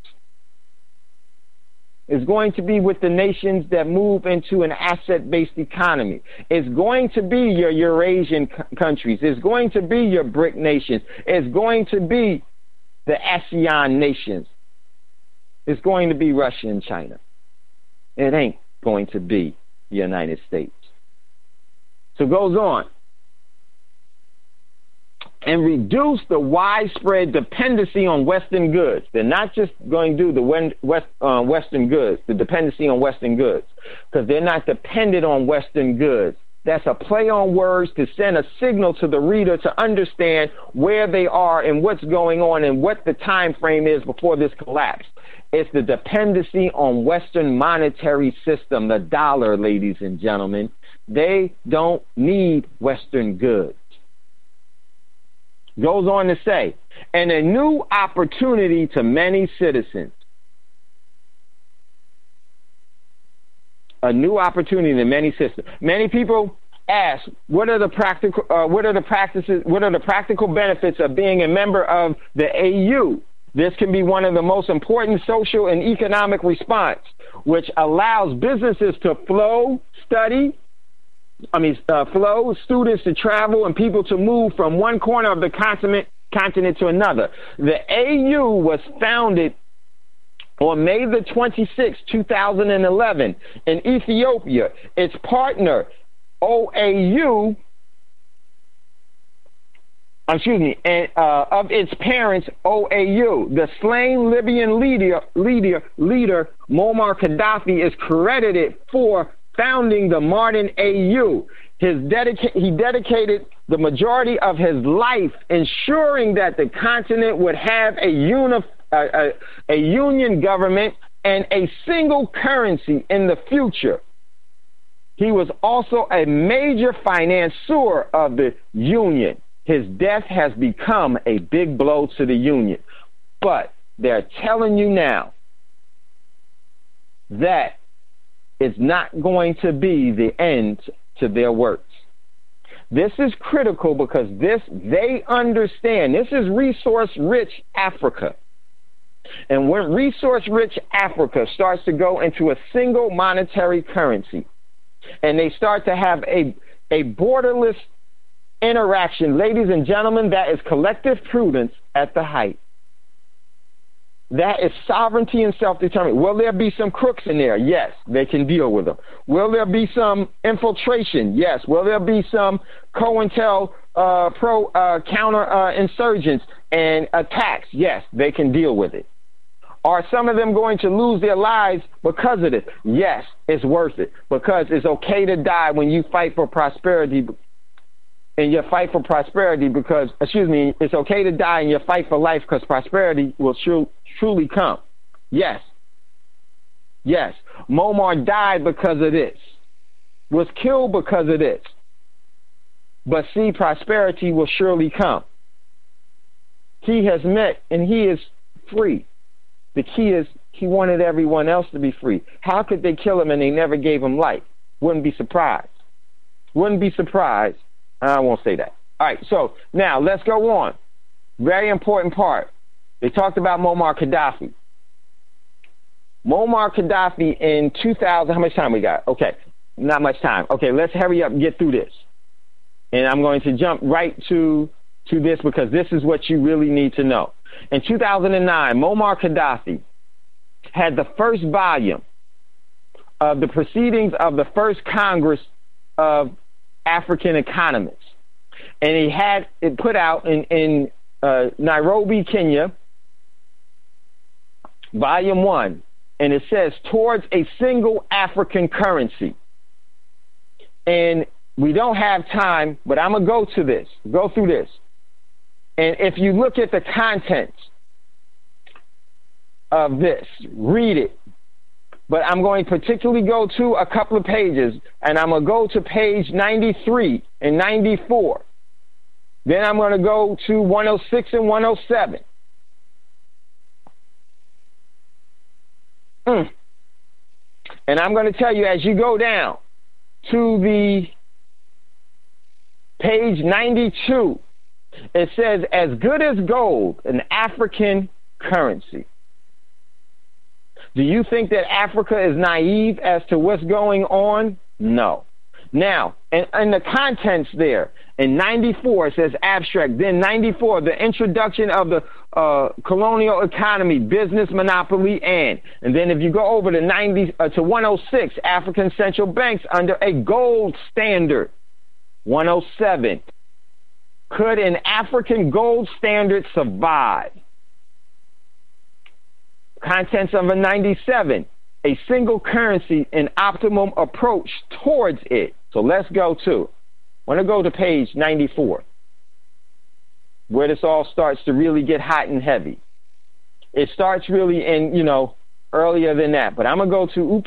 It's going to be with the nations that move into an asset-based economy. It's going to be your Eurasian countries. It's going to be your BRIC nations. It's going to be the ASEAN nations. It's going to be Russia and China. It ain't going to be the United States. So it goes on. And reduce the widespread dependency on Western goods. They're not just going to do the Western goods, the dependency on Western goods, because they're not dependent on Western goods That's a play on words to send a signal to the reader to understand where they are and what's going on and what the time frame is before this collapse. It's the dependency on Western monetary system, the dollar, ladies and gentlemen. They don't need Western goods. Goes on to say, and a new opportunity to many citizens. A new opportunity to many citizens. Many people ask, what are the practical benefits of being a member of the AU? This can be one of the most important social and economic response, which allows businesses to flow students to travel, and people to move from one corner of the continent to another. The AU was founded on May the 26th, 2011, in Ethiopia. Its partner, OAU, of its parents, OAU. The slain Libyan leader Muammar Gaddafi is credited for founding the modern AU. He dedicated the majority of his life ensuring that the continent would have a union government and a single currency in the future. He was also a major financier of the union. His death has become a big blow to the union. But they're telling you now that it's not going to be the end to their works. This is critical because they understand this is resource-rich Africa. And when resource-rich Africa starts to go into a single monetary currency, and they start to have a borderless interaction, ladies and gentlemen, that is collective prudence at the height. That is sovereignty and self-determination. Will there be some crooks in there? Yes, they can deal with them. Will there be some infiltration? Yes. Will there be some counter-insurgents and attacks? Yes, they can deal with it. Are some of them going to lose their lives because of this? Yes, it's worth it, because it's okay to die when you fight for prosperity. And you fight for prosperity it's okay to die and you fight for life because prosperity will truly come. Yes. Yes. Muammar died because of this, was killed because of this. But see, prosperity will surely come. He has met and he is free. The key is he wanted everyone else to be free. How could they kill him and they never gave him life? Wouldn't be surprised. I won't say that. All right, so now let's go on. Very important part. They talked about Muammar Gaddafi. Muammar Gaddafi in 2000, how much time we got? Okay, not much time. Okay, let's hurry up and get through this. And I'm going to jump right to this because this is what you really need to know. In 2009, Muammar Gaddafi had the first volume of the proceedings of the first Congress of African economists. And he had it put out in Nairobi, Kenya, volume 1. And it says, towards a single African currency. And we don't have time, but I'm going to go through this. And if you look at the contents of this, read it. But I'm going to particularly go to a couple of pages, and I'm going to go to page 93 and 94. Then I'm going to go to 106 and 107. And I'm going to tell you, as you go down to the page 92, it says, as good as gold, an African currency. Do you think that Africa is naive as to what's going on? No. Now, in the contents there, in 94, it says abstract. Then 94, the introduction of the colonial economy, business monopoly, and then if you go over to 106, African central banks under a gold standard. 107, could an African gold standard survive? Contents of a 97, a single currency, an optimum approach towards it. So let's go to, I want to go to page 94, where this all starts to really get hot and heavy. It starts really in, earlier than that, but I'm going to go to,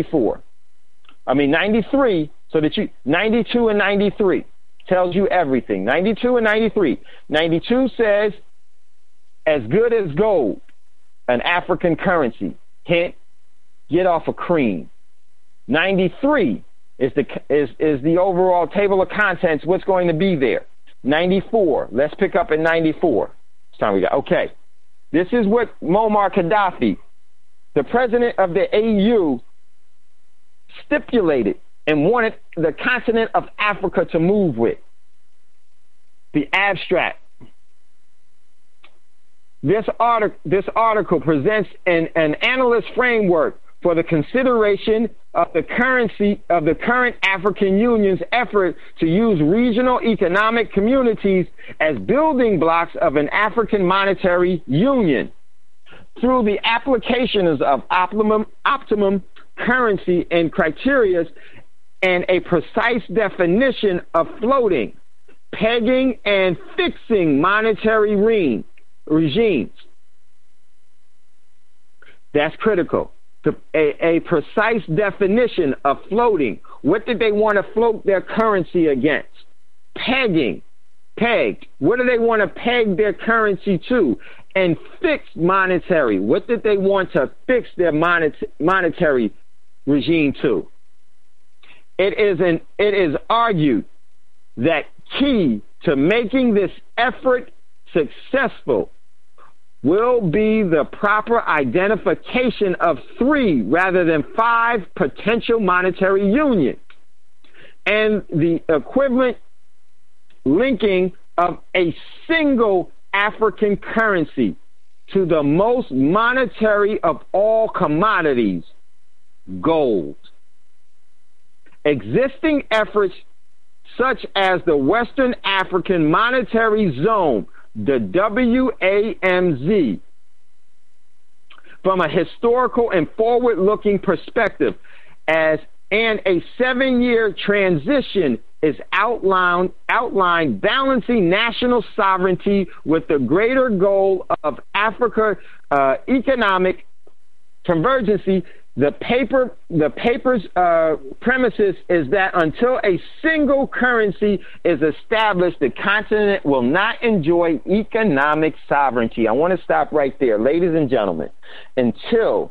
93, so that 92 and 93 tells you everything. 92 and 93. 92 says, as good as gold, an African currency, can't get off a cream. 93 is the overall table of contents, what's going to be there. 94, let's pick up at 94. It's time we got, okay. This is what Muammar Gaddafi, the president of the AU, stipulated and wanted the continent of Africa to move with. The abstract. This article presents an analyst framework for the consideration of the currency of the current African Union's effort to use regional economic communities as building blocks of an African monetary union through the applications of optimum currency and criteria and a precise definition of floating, pegging, and fixing monetary regimes. That's critical. A precise definition of floating. What did they want to float their currency against? Pegged. What do they want to peg their currency to? And fixed monetary. What did they want to fix their monetary regime to? It is argued that key to making this effort successful will be the proper identification of 3 rather than 5 potential monetary unions and the equivalent linking of a single African currency to the most monetary of all commodities, gold. Existing efforts such as the Western African Monetary Zone, the WAMZ, from a historical and forward-looking perspective, and a 7-year transition is outlined balancing national sovereignty with the greater goal of Africa economic convergency. The paper's premises is that until a single currency is established, the continent will not enjoy economic sovereignty. I want to stop right there, ladies and gentlemen. Until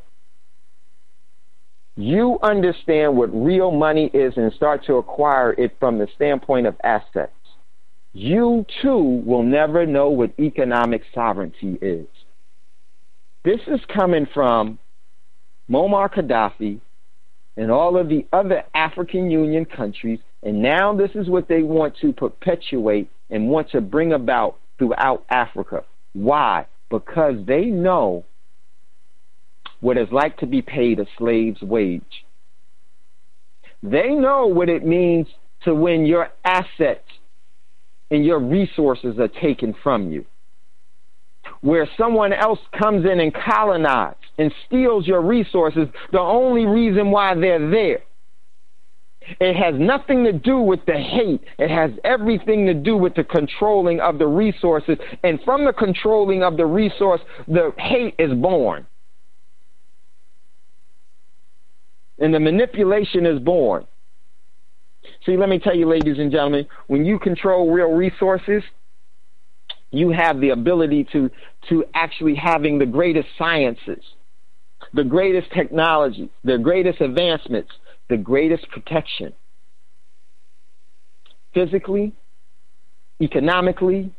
you understand what real money is and start to acquire it from the standpoint of assets, you too will never know what economic sovereignty is. This is coming from Muammar Gaddafi and all of the other African Union countries, and now this is what they want to perpetuate and want to bring about throughout Africa. Why? Because they know what it's like to be paid a slave's wage. They know what it means to when your assets and your resources are taken from you, where someone else comes in and colonizes and steals your resources, the only reason why they're there. It has nothing to do with the hate. It has everything to do with the controlling of the resources. And from the controlling of the resource, the hate is born. And the manipulation is born. See, let me tell you, ladies and gentlemen, when you control real resources, you have the ability to actually having the greatest sciences, the greatest technology, the greatest advancements, the greatest protection. Physically, economically,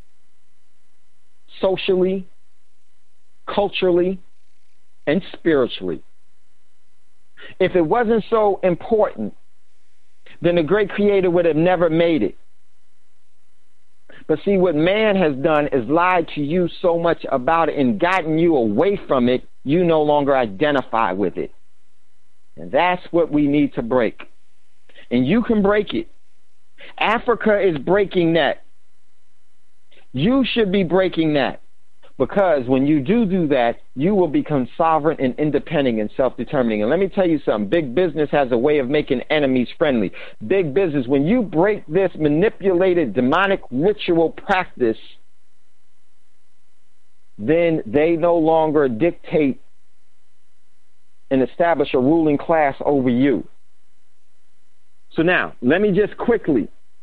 socially, culturally, and spiritually. If it wasn't so important, then the great creator would have never made it. But see, what man has done is lied to you so much about it and gotten you away from it, you no longer identify with it. And that's what we need to break. And you can break it. Africa is breaking that. You should be breaking that. Because when you do that, you will become sovereign and independent and self-determining. And let me tell you something. Big business has a way of making enemies friendly. Big business, when you break this manipulated demonic ritual practice, then they no longer dictate and establish a ruling class over you. So now, let me just quickly.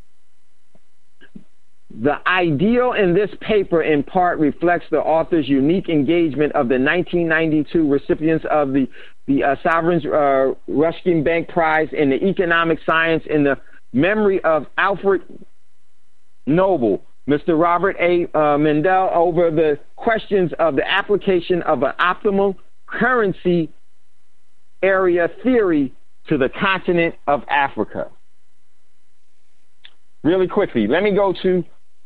The ideal in this paper in part reflects the author's unique engagement of the 1992 recipients of the Sovereign Ruskin Bank Prize in the Economic Science in the memory of Alfred Nobel, Mr. Robert A. Mendel, over the questions of the application of an optimal currency area theory to the continent of Africa. Really quickly, let me go to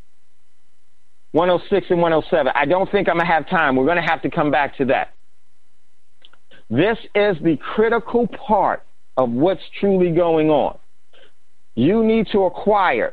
106 and 107. I don't think I'm going to have time. We're going to have to come back to that. This is the critical part of what's truly going on. You need to acquire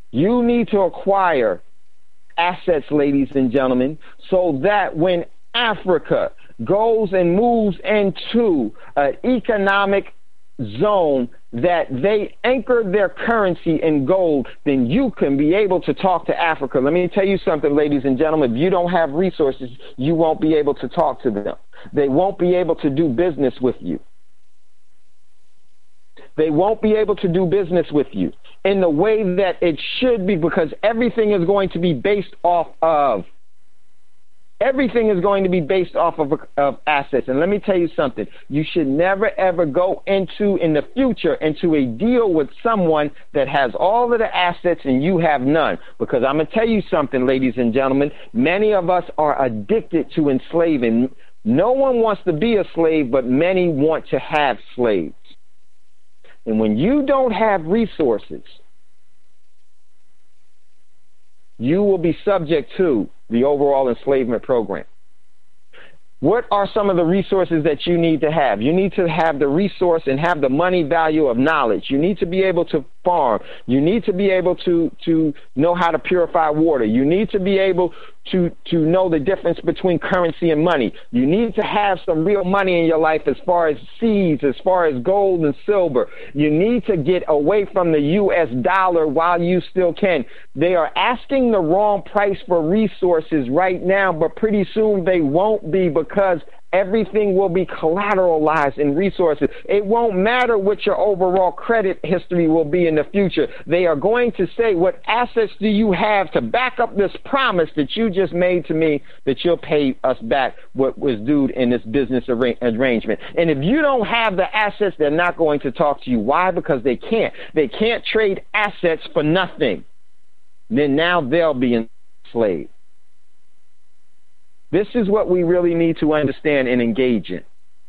assets, ladies and gentlemen, so that when Africa goes and moves into an economic zone that they anchor their currency in gold, then you can be able to talk to Africa. Let me tell you something, ladies and gentlemen. If you don't have resources, you won't be able to talk to them. They won't be able to do business with you. They won't be able to do business with you in the way that it should be, because everything is going to be based off of assets. And let me tell you something. You should never, ever go in the future into a deal with someone that has all of the assets and you have none. Because I'm going to tell you something, ladies and gentlemen. Many of us are addicted to enslaving. No one wants to be a slave, but many want to have slaves. And when you don't have resources, you will be subject to the overall enslavement program. What are some of the resources that you need to have? You need to have the resource and have the money value of knowledge. You need to be able to farm. You need to be able to know how to purify water. You need to be able to know the difference between currency and money. You need to have some real money in your life as far as seeds, as far as gold and silver. You need to get away from the U.S. dollar while you still can. They are asking the wrong price for resources right now, but pretty soon they won't be, because everything will be collateralized in resources. It won't matter what your overall credit history will be in the future. They are going to say, what assets do you have to back up this promise that you just made to me that you'll pay us back what was due in this business arrangement? And if you don't have the assets, they're not going to talk to you. Why? Because they can't. They can't trade assets for nothing. Then now they'll be enslaved. This is what we really need to understand and engage in.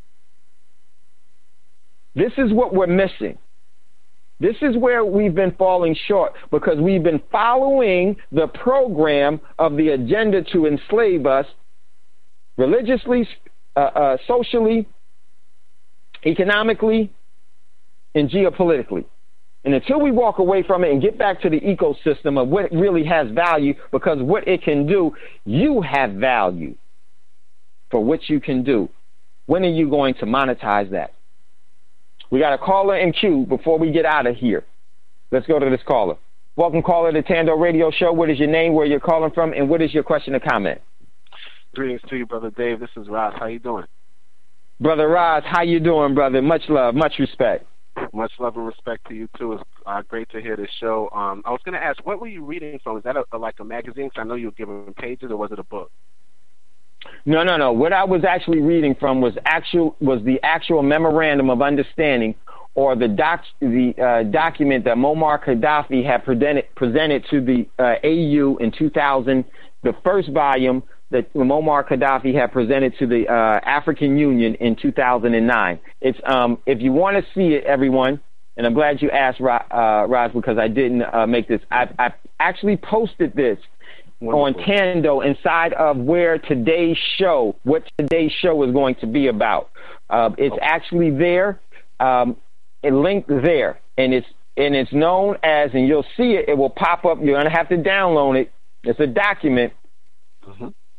This is what we're missing. This is where we've been falling short, because we've been following the program of the agenda to enslave us religiously, socially, economically, and geopolitically. And until we walk away from it and get back to the ecosystem of what really has value, because what it can do, you have value for what you can do. When are you going to monetize that? We got a caller in queue before we get out of here. Let's go to this caller. Welcome, caller, to Tando Radio Show. What is your name, where you're calling from, and what is your question or comment? Greetings to you, Brother Dave. This is Roz. How you doing? Brother Roz, how you doing, brother? Much love, much respect. Much love and respect to you, too. It's great to hear this show. I was going to ask, what were you reading from? Is that like a magazine? Because I know you were giving pages, or was it a book? No. What I was actually reading from was the actual memorandum of understanding, or the document that Muammar Gaddafi had presented to the AU in 2000, the first volume that Muammar Gaddafi had presented to the African Union in 2009. It's if you want to see it, everyone, and I'm glad you asked, Roz, because I didn't make this. I actually posted this on Tando inside of what today's show is going to be about. It's actually there, it linked there, and it's known as, and you'll see it. It will pop up. You're going to have to download it. It's a document. Mm-hmm.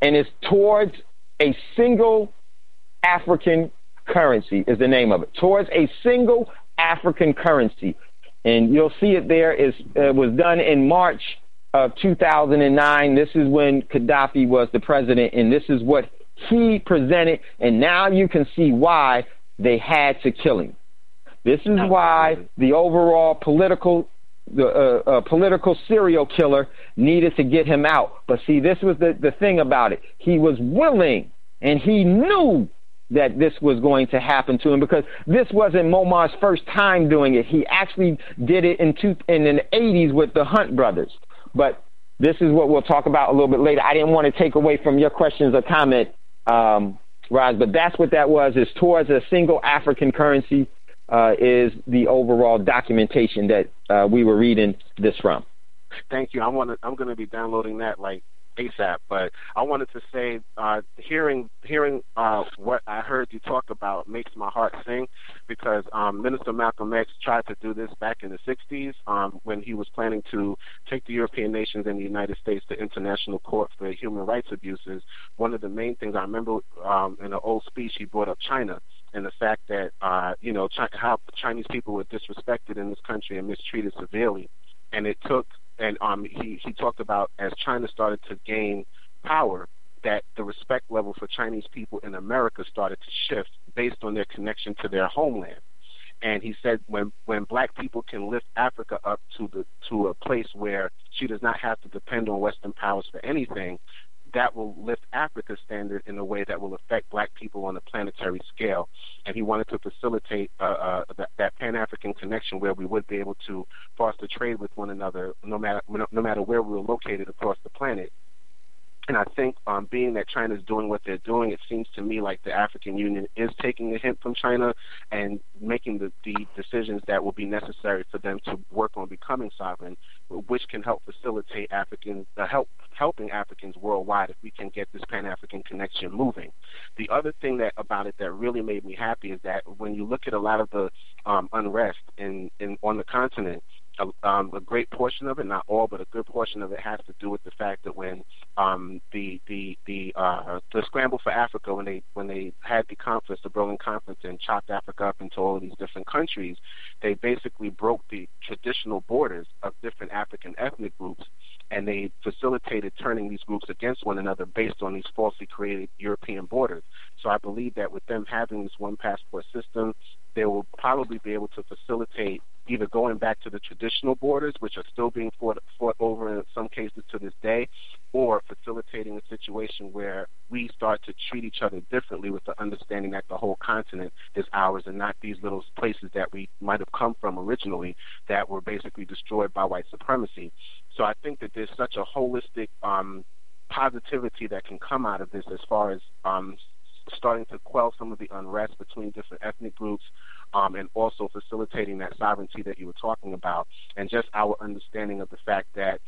and it's towards a single African currency is the name of it, towards a single African currency. And you'll see it there. It was done in March of 2009. This is when Gaddafi was the president, and this is what he presented. And now you can see why they had to kill him. This is why the overall political serial killer needed to get him out. But see, this was the thing about it. He was willing, and he knew that this was going to happen to him, because this wasn't Muammar's first time doing it. He actually did it in the 80s with the Hunt brothers. But this is what we'll talk about a little bit later. I didn't want to take away from your questions or comment, Roz, but that's what that was, is towards a single African currency is the overall documentation that we were reading this from. Thank you. I'm going to be downloading that like ASAP. But I wanted to say, hearing what I heard you talk about makes my heart sing, because Minister Malcolm X tried to do this back in the 60s when he was planning to take the European nations and the United States to international court for human rights abuses. One of the main things I remember in an old speech, he brought up China and the fact that, how Chinese people were disrespected in this country and mistreated severely. And it took, and he talked about, as China started to gain power, that the respect level for Chinese people in America started to shift based on their connection to their homeland. And he said when black people can lift Africa up to a place where she does not have to depend on Western powers for anything, that will lift Africa's standard in a way that will affect black people on a planetary scale. And he wanted to facilitate that Pan-African connection where we would be able to foster trade with one another no matter where we were located across the planet. And I think being that China's doing what they're doing, it seems to me like the African Union is taking a hint from China and making the decisions that will be necessary for them to work on becoming sovereign, which can help facilitate helping Africans worldwide if we can get this Pan-African connection moving. The other thing about it that really made me happy is that when you look at a lot of the unrest on the continent, a great portion of it, not all, but a good portion of it, has to do with the fact that when the scramble for Africa, when they had the conference, the Berlin Conference, and chopped Africa up into all of these different countries, they basically broke the traditional borders of different African ethnic groups, and they facilitated turning these groups against one another based on these falsely created European borders. So I believe that with them having this one passport system, they will probably be able to facilitate either going back to the traditional borders, which are still being fought over in some cases to this day, or facilitating a situation where we start to treat each other differently with the understanding that the whole continent is ours and not these little places that we might have come from originally that were basically destroyed by white supremacy. So I think that there's such a holistic positivity that can come out of this as far as starting to quell some of the unrest between different ethnic groups, and also facilitating that sovereignty that you were talking about, and just our understanding of the fact that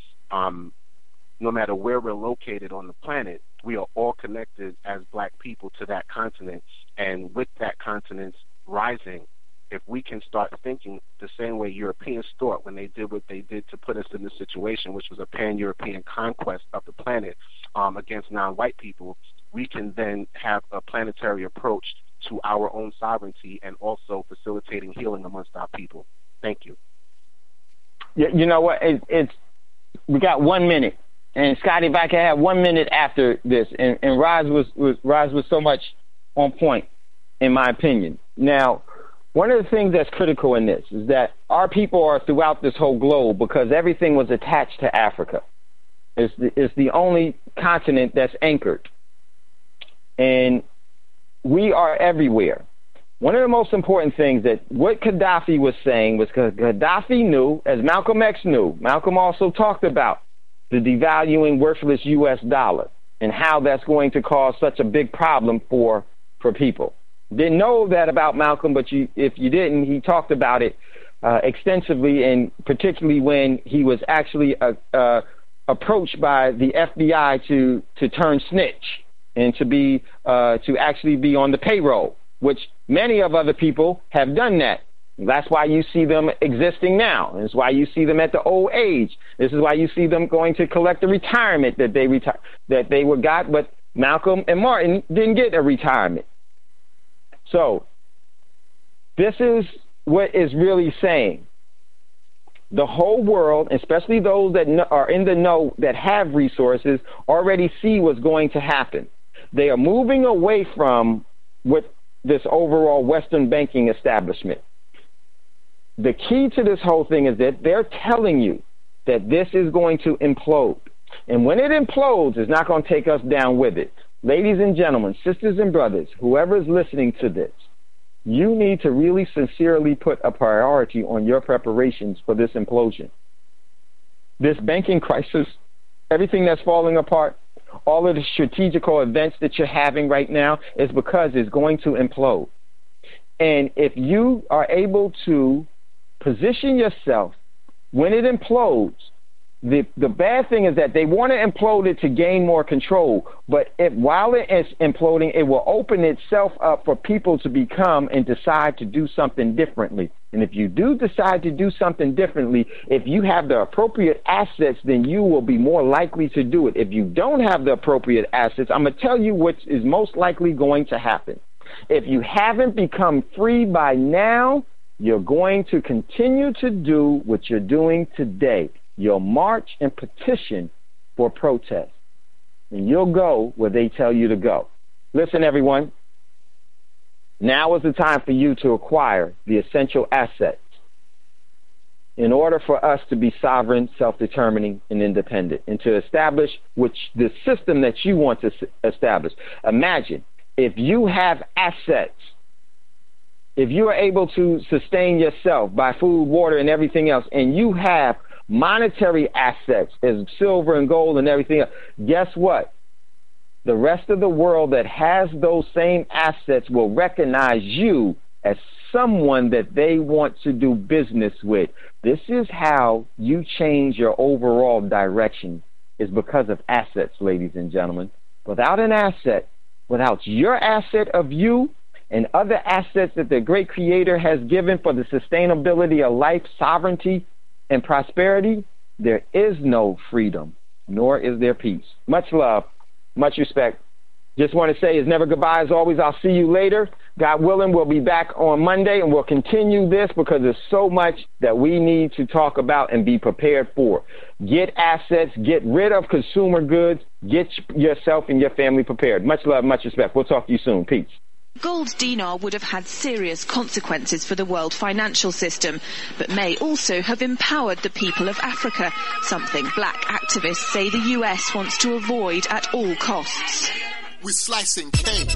no matter where we're located on the planet, we are all connected as black people to that continent. And with that continent's rising, if we can start thinking the same way Europeans thought when they did what they did to put us in this situation, which was a pan-European conquest of the planet against non-white people, we can then have a planetary approach to our own sovereignty and also facilitating healing amongst our people. Thank you. Yeah, you know what? We got 1 minute, and Scotty, if I can have 1 minute after this, and Roz was so much on point, in my opinion. Now, one of the things that's critical in this is that our people are throughout this whole globe because everything was attached to Africa. It's the only continent that's anchored. And we are everywhere. One of the most important things that what Gaddafi was saying was, because Gaddafi knew, as Malcolm X knew, Malcolm also talked about the devaluing worthless U.S. dollar and how that's going to cause such a big problem for people. Didn't know that about Malcolm, but if you didn't, he talked about it extensively, and particularly when he was actually approached by the FBI to turn snitch and to actually be on the payroll, which many of other people have done that. That's why you see them existing now. That's why you see them at the old age. This is why you see them going to collect the retirement that they got. But Malcolm and Martin didn't get a retirement. So this is what is really saying. The whole world, especially those that are in the know that have resources, already see what's going to happen. They are moving away from what this overall Western banking establishment. The key to this whole thing is that they're telling you that this is going to implode. And when it implodes, it's not going to take us down with it. Ladies and gentlemen, sisters and brothers, whoever is listening to this, you need to really sincerely put a priority on your preparations for this implosion. This banking crisis, everything that's falling apart, all of the strategical events that you're having right now is because it's going to implode. And if you are able to position yourself when it implodes, the bad thing is that they want to implode it to gain more control. But while it is imploding, it will open itself up for people to become and decide to do something differently. And if you do decide to do something differently, if you have the appropriate assets, then you will be more likely to do it. If you don't have the appropriate assets, I'm going to tell you what is most likely going to happen. If you haven't become free by now, you're going to continue to do what you're doing today. You'll march and petition for protest. And you'll go where they tell you to go. Listen, everyone. Now is the time for you to acquire the essential assets in order for us to be sovereign, self-determining, and independent, and to establish the system that you want to establish. Imagine if you have assets, if you are able to sustain yourself by food, water, and everything else, and you have monetary assets as silver and gold and everything else, guess what? The rest of the world that has those same assets will recognize you as someone that they want to do business with. This is how you change your overall direction, is because of assets, ladies and gentlemen. Without an asset, without your asset of you and other assets that the great Creator has given for the sustainability of life, sovereignty, and prosperity, there is no freedom, nor is there peace. Much love, much respect. Just want to say it's never goodbye. As always, I'll see you later. God willing, we'll be back on Monday, and we'll continue this because there's so much that we need to talk about and be prepared for. Get assets, get rid of consumer goods, get yourself and your family prepared. Much love, much respect. We'll talk to you soon. Peace. Gold dinar would have had serious consequences for the world financial system, but may also have empowered the people of Africa, something black activists say the US wants to avoid at all costs. We're slicing cake.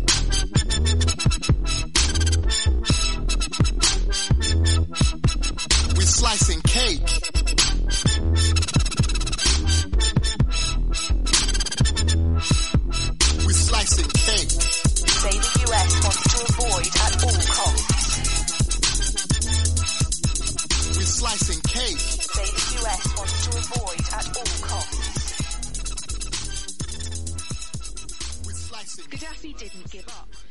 We're slicing cake. We're slicing cake. Say the US wants to avoid at all costs. We're slicing cake. Say the US wants to avoid at all costs. We're slicing. Gaddafi didn't give up.